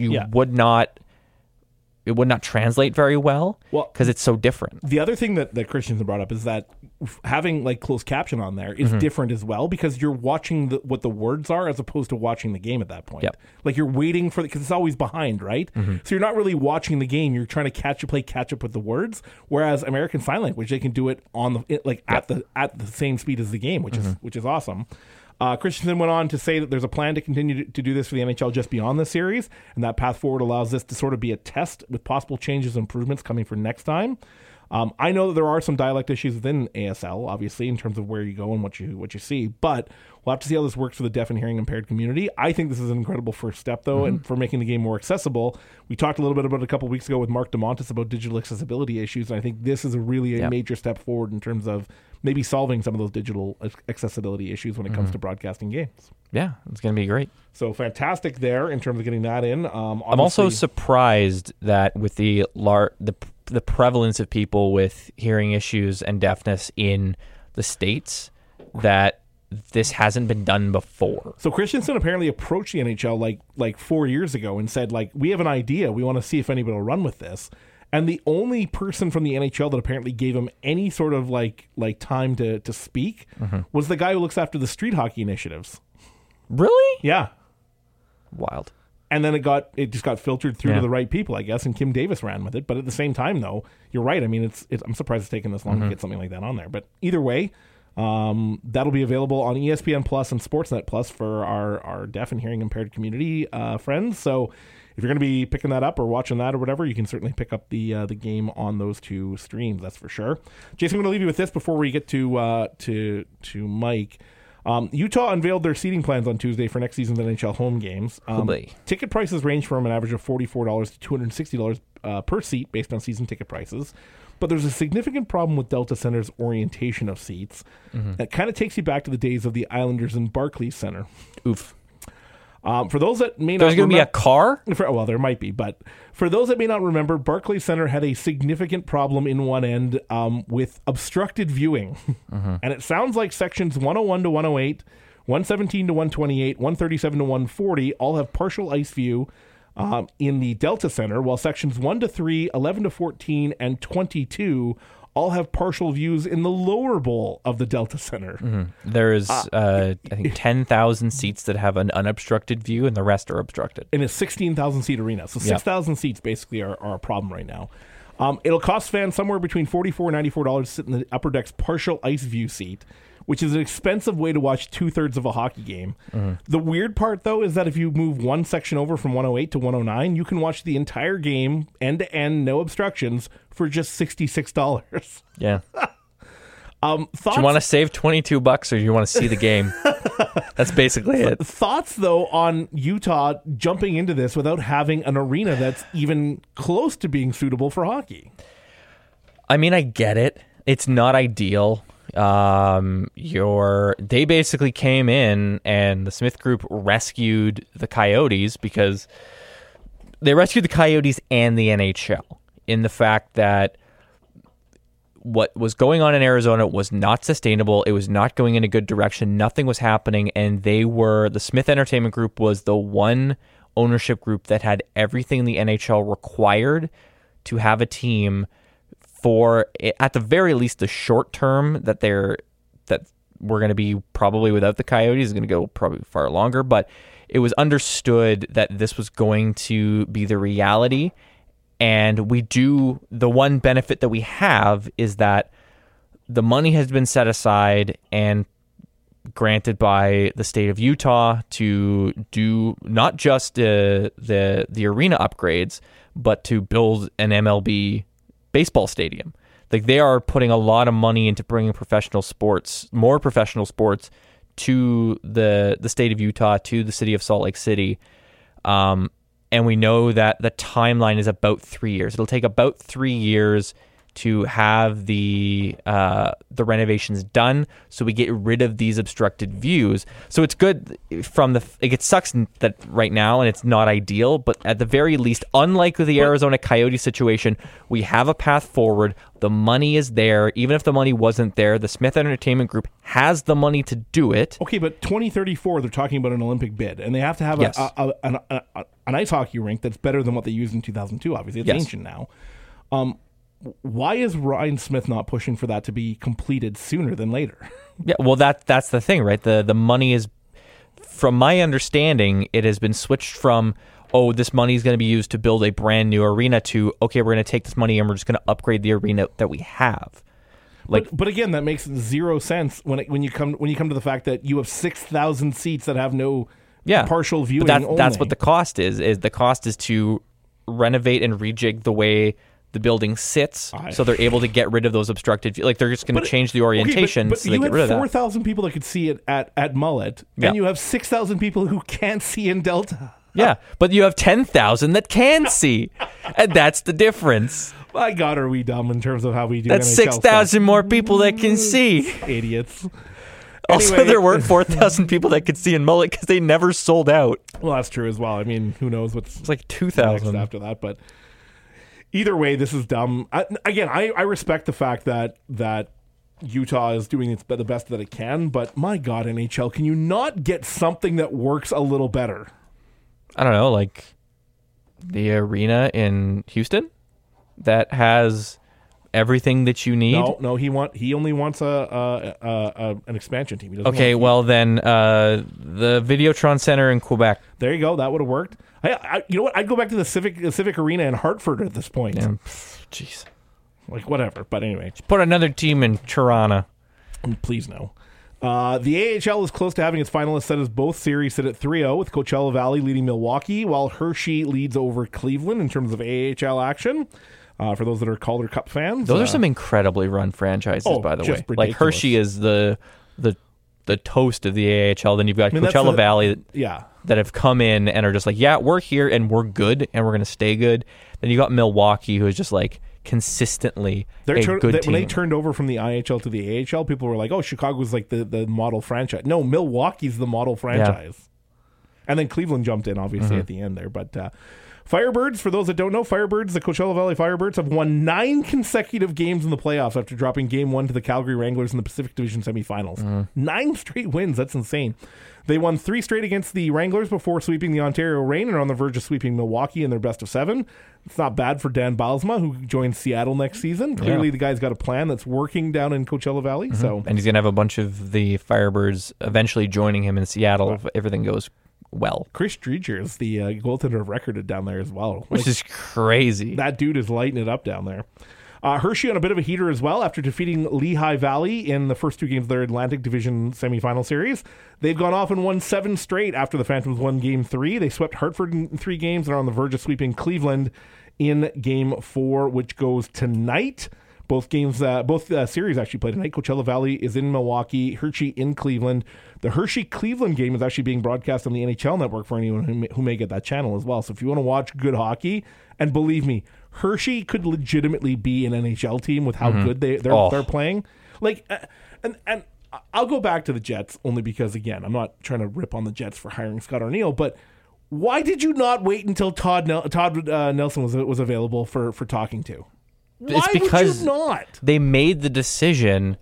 It would not translate very well because it's so different. The other thing that Christiansen brought up is that having like closed caption on there is different as well, because you're watching what the words are as opposed to watching the game at that point. Yep. Like you're waiting for because it's always behind, right? So you're not really watching the game. You're trying to catch up with the words. Whereas American Sign Language, they can do it at the same speed as the game, which is awesome. Christensen went on to say that there's a plan to continue to do this for the NHL just beyond the series, and that path forward allows this to sort of be a test with possible changes and improvements coming for next time. I know that there are some dialect issues within ASL, obviously, in terms of where you go and what you see, but we'll have to see how this works for the deaf and hearing impaired community. I think this is an incredible first step, though, and for making the game more accessible. We talked a little bit about it a couple of weeks ago with Mark DeMontis about digital accessibility issues, and I think this is a major step forward in terms of maybe solving some of those digital accessibility issues when it comes to broadcasting games. Yeah, it's going to be great. So fantastic there in terms of getting that in. I'm also surprised that with the prevalence of people with hearing issues and deafness in the States, that this hasn't been done before. So Christensen apparently approached the NHL like 4 years ago and said, we have an idea. We want to see if anybody will run with this. And the only person from the NHL that apparently gave him any sort of like time to speak was the guy who looks after the street hockey initiatives. Really? Yeah. Wild. And then it just got filtered through to the right people, I guess, and Kim Davis ran with it. But at the same time, though, you're right. I mean, I'm surprised it's taken this long to get something like that on there. But either way, that'll be available on ESPN Plus and Sportsnet Plus for our deaf and hearing impaired community friends. So if you're going to be picking that up or watching that or whatever, you can certainly pick up the game on those two streams. That's for sure. Jason, I'm going to leave you with this before we get to Mike. Utah unveiled their seating plans on Tuesday for next season's NHL home games. Ticket prices range from an average of $44 to $260 per seat based on season ticket prices. But there's a significant problem with Delta Center's orientation of seats. That kind of takes you back to the days of the Islanders and Barclays Center. Oof. For those that may not remember... There's going to be a car? Well, there might be, but for those that may not remember, Barclays Center had a significant problem in one end with obstructed viewing. And it sounds like sections 101 to 108, 117 to 128, 137 to 140 all have partial ice view in the Delta Center, while sections 1 to 3, 11 to 14, and 22 all have partial views in the lower bowl of the Delta Center. There's, I think, 10,000 seats that have an unobstructed view, and the rest are obstructed. In a 16,000-seat arena. So 6,000 seats basically are a problem right now. It'll cost fans somewhere between $44 and $94 to sit in the upper deck's partial ice view seat, which is an expensive way to watch 2/3 of a hockey game. The weird part, though, is that if you move one section over from 108 to 109, you can watch the entire game, end-to-end, no obstructions, for just $66. Yeah. Thoughts? Do you want to save $22 or do you want to see the game? That's basically it. Thoughts, though, on Utah jumping into this without having an arena that's even close to being suitable for hockey? I mean, I get it. It's not ideal. They basically came in and the Smith Group rescued the Coyotes because they rescued the Coyotes and the NHL in the fact that what was going on in Arizona was not sustainable. It was not going in a good direction. Nothing was happening. And the Smith Entertainment Group was the one ownership group that had everything the NHL required to have a team for, at the very least, the short term that we're going to be probably without the Coyotes is going to go probably far longer. But it was understood that this was going to be the reality. And the one benefit that we have is that the money has been set aside and granted by the state of Utah to do not just the arena upgrades, but to build an MLB baseball stadium. Like, they are putting a lot of money into bringing more professional sports to the state of Utah, to the city of Salt Lake City. And we know that the timeline is about 3 years. It'll take about 3 years to have the renovations done, so we get rid of these obstructed views. So it's good it sucks that right now, and it's not ideal, but at the very least, unlike the Arizona Coyote situation, we have a path forward. The money is there. Even if the money wasn't there, the Smith Entertainment Group has the money to do it. Okay, but 2034, they're talking about an Olympic bid, and they have to have an ice hockey rink that's better than what they used in 2002. Obviously, it's ancient now. Why is Ryan Smith not pushing for that to be completed sooner than later? Yeah, well, that's the thing, right? The money is, from my understanding, it has been switched from, this money is going to be used to build a brand new arena to, okay, we're going to take this money and we're just going to upgrade the arena that we have. But again, that makes zero sense when you come to the fact that you have 6,000 seats that have no partial viewing. But that's what the cost is. The cost is to renovate and rejig the way the building sits, so they're able to get rid of those obstructed. Like, they're just going to change the orientation, so they get rid of that. You had 4,000 people that could see it at Mullet, and you have 6,000 people who can't see in Delta. Yeah, but you have 10,000 that can see, and that's the difference. My God, are we dumb in terms of how we do? That's 6,000 more people that can see. Idiots. Also, there weren't 4,000 people that could see in Mullet because they never sold out. Well, that's true as well. I mean, who knows what's it's like 2,000 after that, but either way, this is dumb. I respect the fact that Utah is doing the best that it can, but my God, NHL, can you not get something that works a little better? I don't know, like the arena in Houston that has everything that you need? No. He only wants an expansion team. He doesn't Okay, well then the Videotron Center in Quebec. There you go. That would have worked. You know what? I'd go back to the Civic Arena in Hartford at this point. Jeez. Like, whatever. But anyway. Just put another team in Toronto. Please no. The AHL is close to having its finalists set as both series sit at 3-0, with Coachella Valley leading Milwaukee, while Hershey leads over Cleveland in terms of AHL action. For those that are Calder Cup fans. Those are some incredibly run franchises, by the way. Ridiculous. Like, Hershey is the toast of the AHL. Then you've got Coachella Valley that have come in and are just like, yeah, we're here and we're good and we're going to stay good. Then you got Milwaukee, who is just like consistently good team. When they turned over from the IHL to the AHL, people were like, oh, Chicago's like the model franchise. No, Milwaukee's the model franchise. Yeah. And then Cleveland jumped in, obviously, at the end there. But Firebirds, for those that don't know, the Coachella Valley Firebirds have won 9 consecutive games in the playoffs after dropping Game 1 to the Calgary Wranglers in the Pacific Division semifinals. 9 straight wins. That's insane. They won 3 straight against the Wranglers before sweeping the Ontario Reign and are on the verge of sweeping Milwaukee in their best of 7. It's not bad for Dan Bylsma, who joins Seattle next season. Clearly, the guy's got a plan that's working down in Coachella Valley. So, and he's going to have a bunch of the Firebirds eventually joining him in Seattle if everything goes well. Chris Dreger is the goaltender of record down there as well. Which is crazy. That dude is lighting it up down there. Hershey on a bit of a heater as well after defeating Lehigh Valley in the first 2 games of their Atlantic Division semifinal series. They've gone off and won 7 straight after the Phantoms won Game 3. They swept Hartford in 3 games and are on the verge of sweeping Cleveland in Game 4, which goes tonight. Both series actually play tonight. Coachella Valley is in Milwaukee, Hershey in Cleveland. The Hershey-Cleveland game is actually being broadcast on the NHL Network for anyone who may get that channel as well. So if you want to watch good hockey, and believe me, Hershey could legitimately be an NHL team with how good they're playing. Like, and I'll go back to the Jets only because, again, I'm not trying to rip on the Jets for hiring Scott Arniel, but why did you not wait until Todd Nelson was available for talking to? Why it's because would you not? They made the decision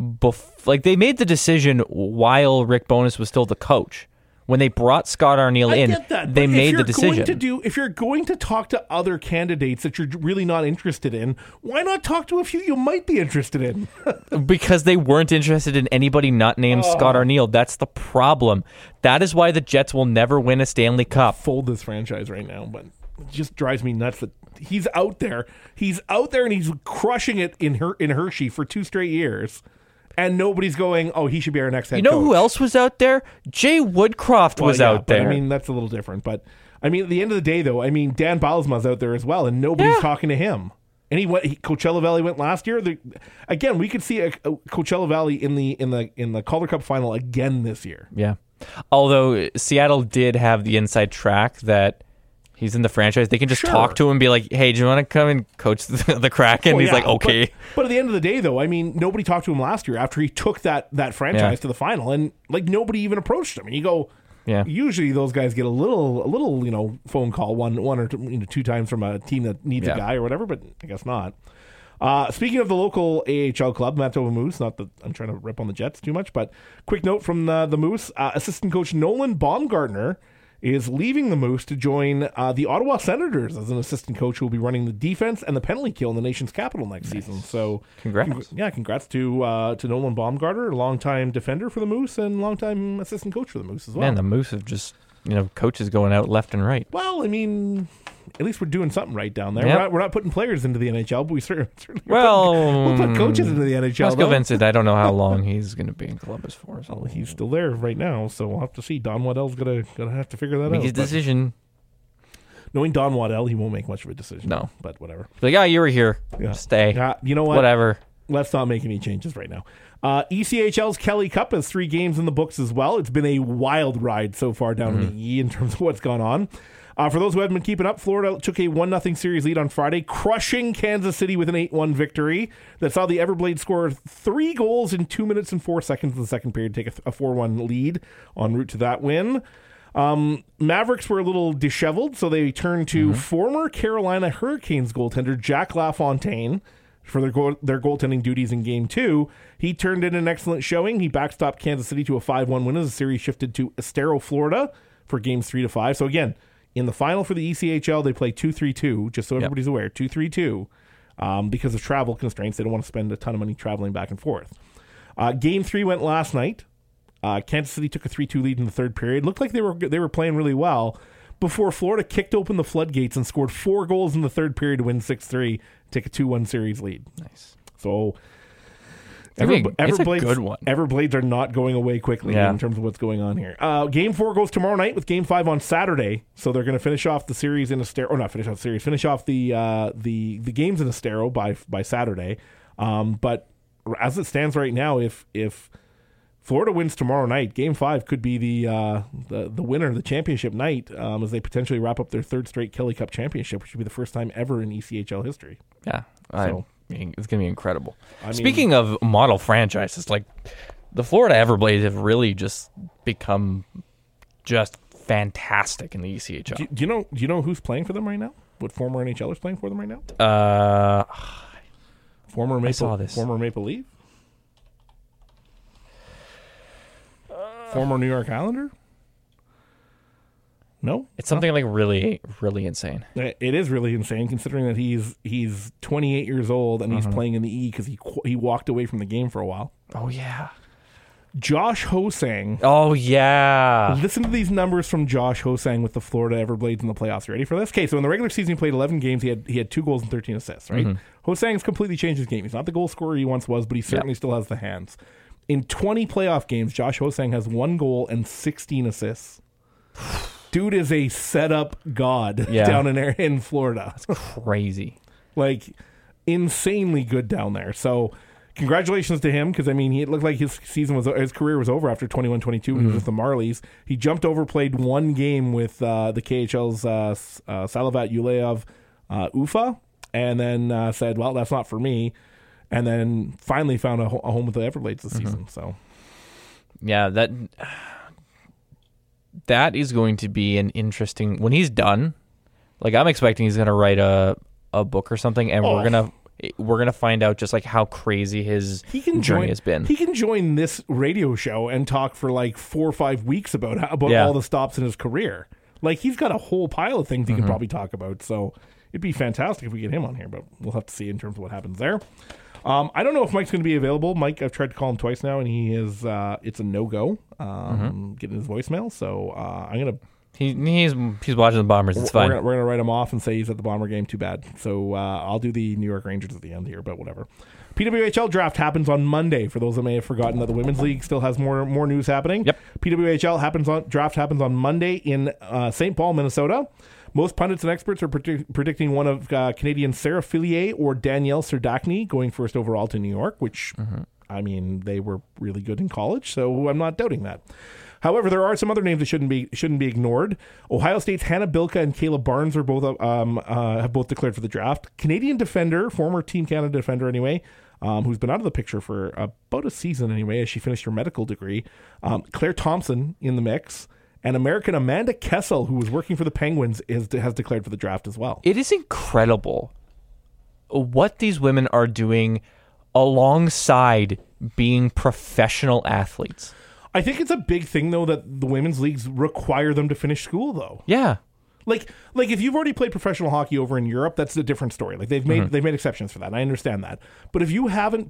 they made the decision while Rick Bowness was still the coach. When they brought Scott Arniel in, they made the decision. If you're going to talk to other candidates that you're really not interested in, why not talk to a few you might be interested in? Because they weren't interested in anybody not named Scott Arniel. That's the problem. That is why the Jets will never win a Stanley Cup. Fold this franchise right now, but it just drives me nuts that he's out there. He's out there and he's crushing it in Hershey for 2 straight years. And nobody's going, oh, he should be our next head coach. You know who else was out there? Jay Woodcroft was out there. I mean, that's a little different. But, I mean, at the end of the day, though, I mean, Dan Bylsma's out there as well, and nobody's talking to him. And Coachella Valley went last year. Again, we could see a Coachella Valley in the Calder Cup final again this year. Yeah. Although Seattle did have the inside track that he's in the franchise. They can just talk to him and be like, hey, do you want to come and coach the Kraken? He's like, okay. But at the end of the day, though, I mean, nobody talked to him last year after he took that franchise to the final, and like nobody even approached him. And you go, usually those guys get a little phone call one or 2 times from a team that needs a guy or whatever, but I guess not. Speaking of the local AHL club, Manitoba Moose, not that I'm trying to rip on the Jets too much, but quick note from the Moose, assistant coach Nolan Baumgartner is leaving the Moose to join the Ottawa Senators as an assistant coach who will be running the defense and the penalty kill in the nation's capital next season. So, congrats. Congrats to Nolan Baumgartner, a longtime defender for the Moose and longtime assistant coach for the Moose as well. Man, the Moose have just, coaches going out left and right. Well, I mean, at least we're doing something right down there. Yep. We're not putting players into the NHL, but we'll put coaches into the NHL. Pascal Vincent, I don't know how long he's going to be in Columbus for. So. Well, he's still there right now, so we'll have to see. Don Waddell's gonna have to figure that out. Make his decision. Knowing Don Waddell, he won't make much of a decision. No, but whatever. Like, you were here. Yeah. Stay. You know what? Whatever. Let's not make any changes right now. ECHL's Kelly Cup has 3 games in the books as well. It's been a wild ride so far down in the E in terms of what's gone on. For those who haven't been keeping up, Florida took a 1-0 series lead on Friday, crushing Kansas City with an 8-1 victory that saw the Everblades score 3 goals in 2 minutes and 4 seconds in the second period, take a 4-1 lead en route to that win. Mavericks were a little disheveled, so they turned to former Carolina Hurricanes goaltender Jack LaFontaine for their goaltending duties in Game 2. He turned in an excellent showing. He backstopped Kansas City to a 5-1 win as the series shifted to Estero, Florida for Games 3-5. So again, in the final for the ECHL, they play 2-3-2, just so everybody's aware, 2-3-2. because of travel constraints. They don't want to spend a ton of money traveling back and forth. Game 3 went last night. Kansas City took a 3-2 lead in the third period. Looked like they were playing really well before Florida kicked open the floodgates and scored 4 goals in the third period to win 6-3, take a 2-1 series lead. Nice. So it's a good one. Everblades are not going away quickly in terms of what's going on here. Game 4 goes tomorrow night with Game 5 on Saturday. So they're going to finish off the series in Estero, or not finish off the series, finish off the games in Estero by Saturday. But as it stands right now, if Florida wins tomorrow night, Game 5 could be the winner of the championship night as they potentially wrap up their third straight Kelly Cup championship, which would be the first time ever in ECHL history. Yeah, it's going to be incredible. Speaking of model franchises, like the Florida Everblades have really just become just fantastic in the ECHL. Do you know who's playing for them right now? What former NHLers playing for them right now? Former Maple Leaf? Former New York Islander? No? It's something like really, really insane. It is really insane considering that he's 28 years old and he's playing in the E because he walked away from the game for a while. Oh, yeah. Josh Hosang. Oh, yeah. Listen to these numbers from Josh Hosang with the Florida Everblades in the playoffs. You ready for this? Okay, so in the regular season, he played 11 games. He had 2 goals and 13 assists, right? Hosang's completely changed his game. He's not the goal scorer he once was, but he certainly still has the hands. In 20 playoff games, Josh Hosang has 1 goal and 16 assists. Dude is a setup god down in Florida. That's crazy. Like, insanely good down there. So, congratulations to him, because, it looked like his career was over after 21-22 when he was with the Marlies. He jumped over, played 1 game with the KHL's Salavat Yuleev Ufa, and then said, well, that's not for me. And then finally found a home with the Everblades this season. So, yeah, that is going to be an interesting. When he's done, like I'm expecting he's going to write a book or something, and we're gonna find out just like how crazy his journey has been. He can join this radio show and talk for like 4 or 5 weeks about all the stops in his career. Like he's got a whole pile of things he can probably talk about. So it'd be fantastic if we get him on here, but we'll have to see in terms of what happens there. I don't know if Mike's going to be available. Mike, I've tried to call him twice now, and he is. It's a no-go. Getting his voicemail, so I'm gonna. He's watching the Bombers. It's fine. We're gonna write him off and say he's at the Bomber game. Too bad. So I'll do the New York Rangers at the end here, but whatever. PWHL draft happens on Monday. For those that may have forgotten that the Women's League still has more news happening. Yep. PWHL draft happens on Monday in St. Paul, Minnesota. Most pundits and experts are predicting one of Canadian Sarah Fillier or Danielle Serdachny going first overall to New York, which, they were really good in college, so I'm not doubting that. However, there are some other names that shouldn't be ignored. Ohio State's Hannah Bilka and Kayla Barnes are have both declared for the draft. Canadian defender, former Team Canada defender anyway, who's been out of the picture for about a season anyway as she finished her medical degree. Claire Thompson in the mix. And American Amanda Kessel, who was working for the Penguins, has declared for the draft as well. It is incredible what these women are doing alongside being professional athletes. I think it's a big thing, though, that the women's leagues require them to finish school, though. Yeah. Like if you've already played professional hockey over in Europe, that's a different story. Like they've made exceptions for that. And I understand that. But if you haven't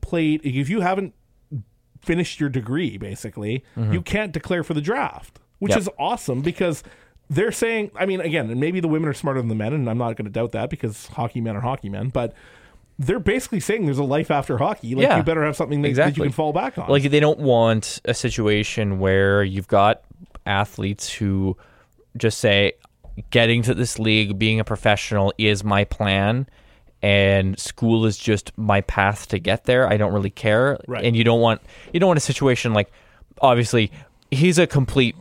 finished your degree, basically, you can't declare for the draft. Which is awesome because they're saying, again, maybe the women are smarter than the men, and I'm not going to doubt that because hockey men are hockey men, but they're basically saying there's a life after hockey. Like, you better have something that you can fall back on. Like, they don't want a situation where you've got athletes who just say, getting to this league, being a professional is my plan, and school is just my path to get there. I don't really care. Right. And you don't want a situation like, obviously, he's a complete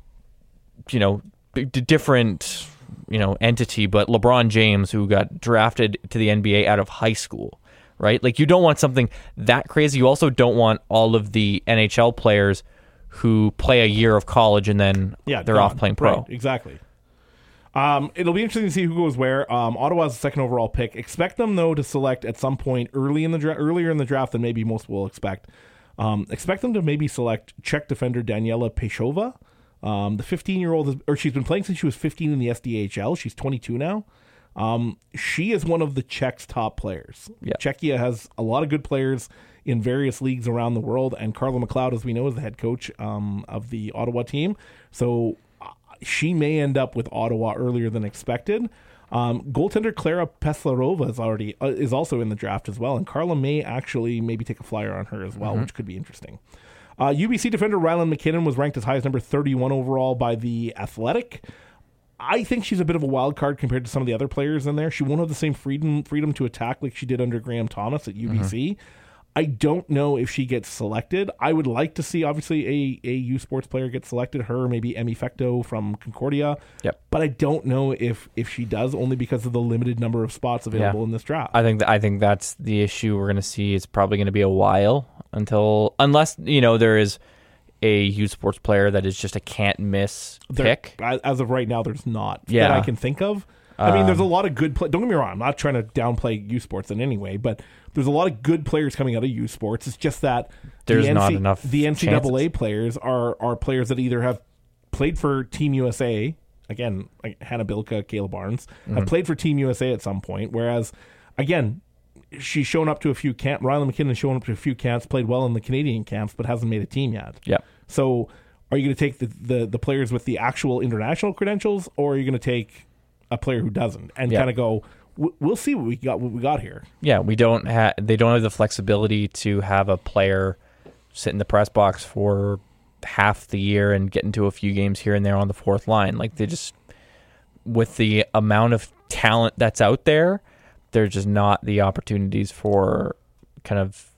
different, entity, but LeBron James, who got drafted to the NBA out of high school, right? Like, you don't want something that crazy. You also don't want all of the NHL players who play a year of college and then they're off playing pro. Right, exactly. It'll be interesting to see who goes where. Ottawa's the second overall pick. Expect them, though, to select at some point earlier in the draft than maybe most will expect. Expect them to maybe select Czech defender Daniela Pejchova. The 15-year-old, she's been playing since she was 15 in the SDHL. She's 22 now. She is one of the Czech's top players. Yeah. Czechia has a lot of good players in various leagues around the world, and Carla McLeod, as we know, is the head coach of the Ottawa team. So she may end up with Ottawa earlier than expected. Goaltender Klara Peslarova is also in the draft as well, and Carla may actually maybe take a flyer on her as well, which could be interesting. UBC defender Ryland McKinnon was ranked as high as number 31 overall by The Athletic. I think she's a bit of a wild card compared to some of the other players in there. She won't have the same freedom to attack like she did under Graham Thomas at UBC. I don't know if she gets selected. I would like to see, obviously, a U Sports player get selected. Her, maybe Emmy Fecto from Concordia. Yep. But I don't know if she does, only because of the limited number of spots available in this draft. I think that's the issue we're going to see. It's probably going to be a while unless there is a U Sports player that is just a can't miss pick. As of right now, there's not that I can think of. I mean, there's a lot of good don't get me wrong, I'm not trying to downplay U Sports in any way, but there's a lot of good players coming out of U Sports. It's just that there's not enough. The NCAA chances. players are players that either have played for Team USA, again, like Hannah Bilka, Kayla Barnes, have played for Team USA at some point, whereas, again, she's shown up to a few camps. Ryland McKinnon's shown up to a few camps, played well in the Canadian camps, but hasn't made a team yet. Yeah. So are you going to take the players with the actual international credentials, or are you going to take a player who doesn't and kind of go, we'll see what we got here? Yeah, they don't have the flexibility to have a player sit in the press box for half the year and get into a few games here and there on the fourth line. Like, they just, with the amount of talent that's out there, there's just not the opportunities for kind of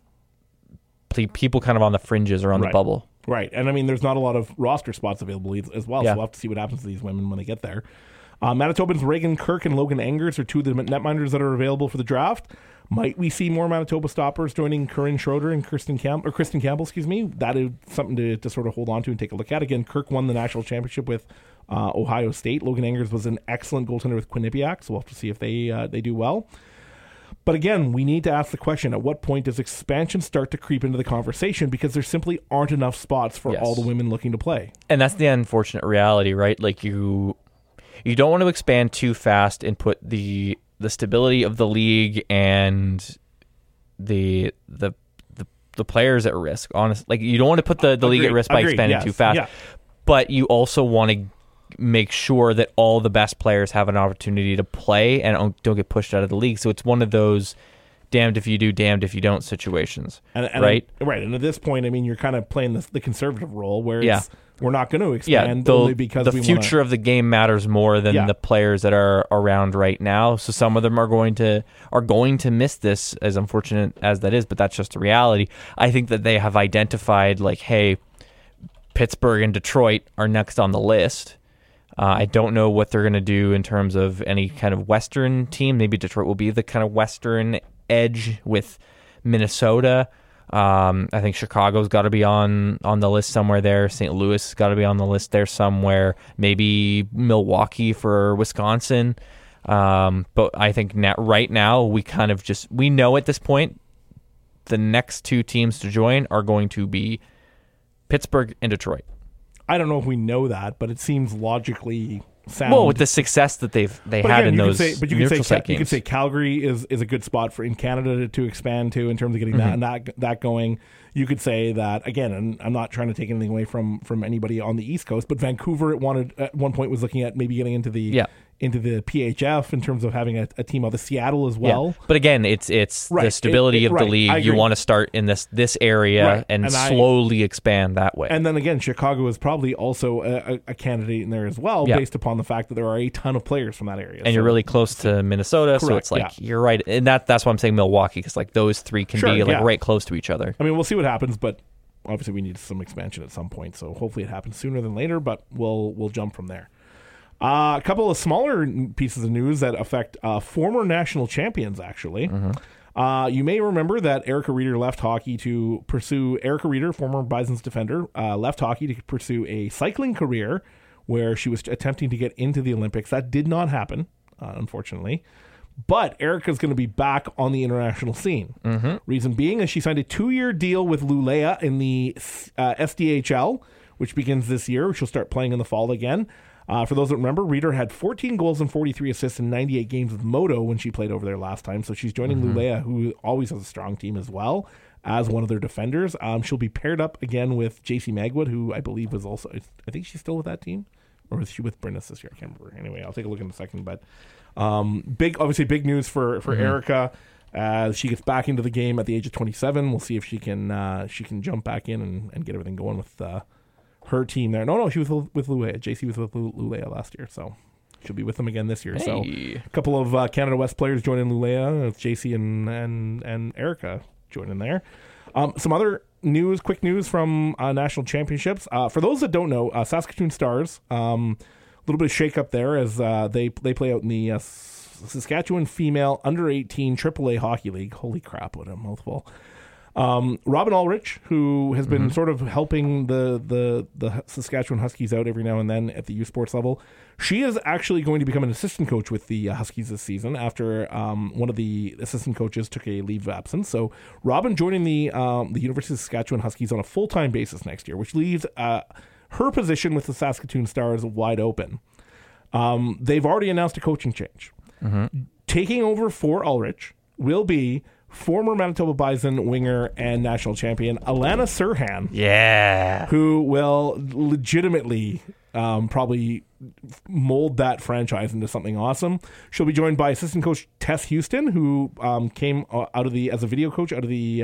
people kind of on the fringes or on the bubble. Right. And I mean, there's not a lot of roster spots available as well. Yeah. So we'll have to see what happens to these women when they get there. Manitobans Reagan Kirk and Logan Angers are two of the netminders that are available for the draft. Might we see more Manitoba stoppers joining Corinne Schroeder and Kristen Campbell? That is something to sort of hold on to and take a look at. Again, Kirk won the national championship with Ohio State. Logan Angers was an excellent goaltender with Quinnipiac, so we'll have to see if they do well. But again, we need to ask the question, at what point does expansion start to creep into the conversation? Because there simply aren't enough spots for all the women looking to play. And that's the unfortunate reality, right? Like, you don't want to expand too fast and put the stability of the league and the players at risk. Honestly, like, you don't want to put the league at risk by expanding too fast. Yeah. But you also want to make sure that all the best players have an opportunity to play and don't get pushed out of the league. So it's one of those damned if you do, damned if you don't situations, right? Right. And at this point, I mean, you're kind of playing the conservative role where we're not going to expand only because the future of the game matters more than the players that are around right now. So some of them are going to miss this, as unfortunate as that is, but that's just the reality. I think that they have identified, like, hey, Pittsburgh and Detroit are next on the list. I don't know what they're going to do in terms of any kind of Western team. Maybe Detroit will be the kind of Western edge with Minnesota. I think Chicago's got to be on the list somewhere there. St. Louis has got to be on the list there somewhere. Maybe Milwaukee for Wisconsin. But I think right now we know at this point the next two teams to join are going to be Pittsburgh and Detroit. I don't know if we know that, but it seems logically sound. Well, with the success that they had in those neutral site games. You could say Calgary is a good spot in Canada to expand to in terms of getting that going. You could say that, again, and I'm not trying to take anything away from anybody on the East Coast, but Vancouver at one point was looking at maybe getting into the PHF in terms of having a team out of Seattle as well. Yeah. But again, it's the stability of the league. You want to start in this area and slowly expand that way. And then again, Chicago is probably also a candidate in there as well, based upon the fact that there are a ton of players from that area. And you're really close to Minnesota, so it's like you're right. And that's why I'm saying Milwaukee, because like those three can be like right close to each other. I mean, we'll see what happens, but obviously we need some expansion at some point. So hopefully it happens sooner than later, but we'll jump from there. A couple of smaller pieces of news that affect former national champions, actually. You may remember that Erica Reeder left hockey to pursue, former Bison's defender, left hockey to pursue a cycling career where she was attempting to get into the Olympics. That did not happen, unfortunately. But Erica's going to be back on the international scene. Reason being is she signed a 2-year deal with Luleå in the SDHL, which begins this year. She'll start playing in the fall again. For those that remember, Reeder had 14 goals and 43 assists in 98 games with Modo when she played over there last time. So she's joining Lulea, who always has a strong team as well, as one of their defenders. She'll be paired up again with JC Magwood, who I believe was also, I think she's still with that team. Or was she with Brindis this year? I can't remember. Anyway, I'll take a look in a second. But obviously big news for Erica as she gets back into the game at the age of 27. We'll see if she can jump back in and get everything going with her team there. No, she was with Lulea. JC was with Lulea last year, so she'll be with them again this year. Hey. So a couple of Canada West players joining Lulea with JC and Erica joining there. Some other quick news from national championships. For those that don't know, Saskatoon Stars, a little bit of shake-up there as they play out in the Saskatchewan Female Under-18 AAA Hockey League. Holy crap, what a mouthful. Robin Ulrich, who has been sort of helping the Saskatchewan Huskies out every now and then at the U Sports level, she is actually going to become an assistant coach with the Huskies this season after one of the assistant coaches took a leave of absence. So Robin joining the University of Saskatchewan Huskies on a full-time basis next year, which leaves her position with the Saskatoon Stars wide open. They've already announced a coaching change. Taking over for Ulrich will be former Manitoba Bison winger and national champion Alana Serhan. Yeah. Who will legitimately probably mold that franchise into something awesome. She'll be joined by assistant coach Tess Houston, who came as a video coach out of the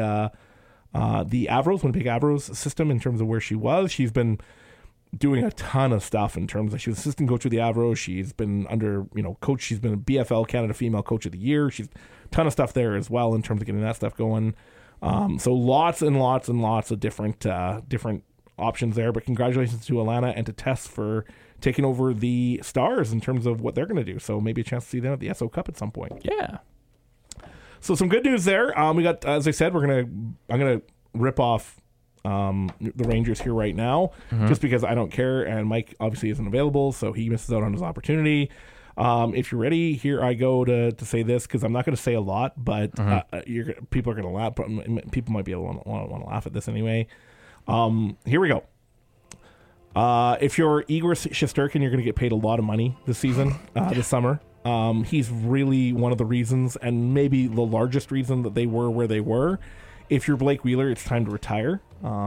Avros, Winnipeg Avros system in terms of where she was. She's been doing a ton of stuff in terms of, she was assistant coach with the Avros. She's been coach. She's been a BFL Canada Female Coach of the Year. She's a ton of stuff there as well in terms of getting that stuff going. So lots and lots and lots of different options there. But congratulations to Alana and to Tess for taking over the Stars in terms of what they're going to do. So maybe a chance to see them at the SO Cup at some point. Yeah. So some good news there. We got, as I said, I'm gonna rip off the Rangers here right now, just because I don't care, and Mike obviously isn't available, so he misses out on his opportunity. If you're ready, here I go to say this, because I'm not going to say a lot, but people are going to laugh. People might be able to want to laugh at this anyway. Here we go. If you're Igor Shesterkin, you're going to get paid a lot of money this season, this summer. He's really one of the reasons, and maybe the largest reason that they were where they were. If you're Blake Wheeler, it's time to retire.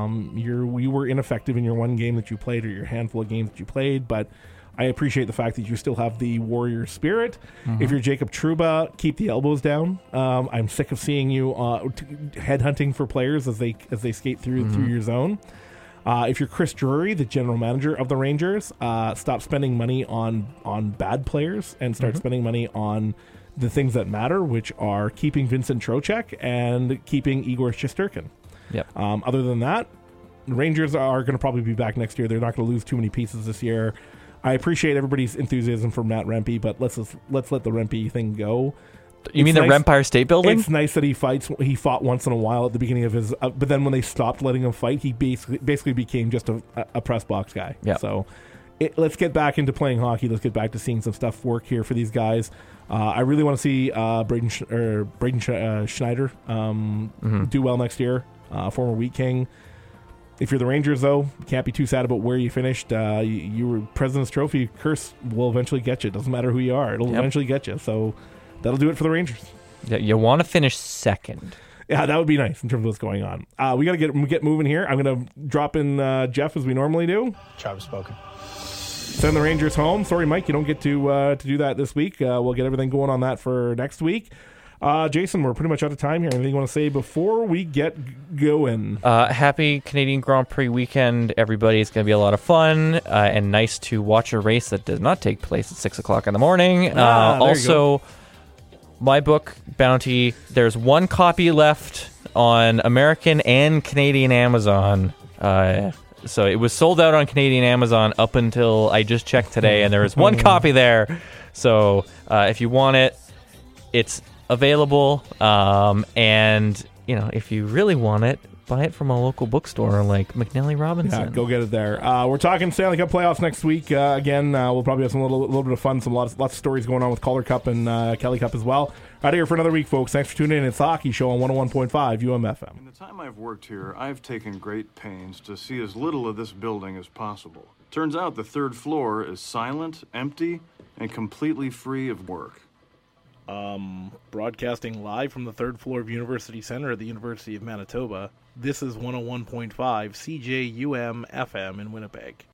You were ineffective in your one game that you played, or your handful of games that you played, but I appreciate the fact that you still have the warrior spirit. If you're Jacob Trouba, keep the elbows down. I'm sick of seeing you headhunting for players as they skate through your zone. If you're Chris Drury, the general manager of the Rangers, stop spending money on bad players and start spending money on the things that matter, which are keeping Vincent Trocheck and keeping Igor Shesterkin. Yep. Other than that, the Rangers are going to probably be back next year. They're not going to lose too many pieces this year. I appreciate everybody's enthusiasm for Matt Rempe, but let's let the Rempe thing go. You mean the Empire State Building? It's nice that he fought once in a while at the beginning of his, but then when they stopped letting him fight, he basically became just a press box guy. Yep. So let's get back into playing hockey. Let's get back to seeing some stuff work here for these guys. I really want to see Braden Schneider do well next year. Former Wheat King. If you're the Rangers, though, you can't be too sad about where you finished. Your President's Trophy curse will eventually get you. It doesn't matter who you are. It'll eventually get you. So that'll do it for the Rangers. Yeah, you want to finish second. Yeah, that would be nice in terms of what's going on. We got to get moving here. I'm going to drop in Jeff as we normally do. Travis spoken. Send the Rangers home. Sorry, Mike, you don't get to do that this week. We'll get everything going on that for next week. Jason, we're pretty much out of time here. Anything you want to say before we get going? Happy Canadian Grand Prix weekend, everybody. It's going to be a lot of fun and nice to watch a race that does not take place at 6 o'clock in the morning. Also, my book, Bounty, there's one copy left on American and Canadian Amazon. So it was sold out on Canadian Amazon up until I just checked today, and there is one copy there. So if you want it, it's available. And if you really want it, buy it from a local bookstore like McNally Robinson. Yeah, go get it there. We're talking Stanley Cup playoffs next week. Again, we'll probably have some little bit of fun, lots of stories going on with Calder Cup and Kelly Cup as well. Out of here for another week, folks. Thanks for tuning in. It's the Hockey Show on 101.5 UMFM. In the time I've worked here, I've taken great pains to see as little of this building as possible. Turns out the third floor is silent, empty, and completely free of work. Broadcasting live from the third floor of University Center at the University of Manitoba, this is 101.5 CJUM FM in Winnipeg.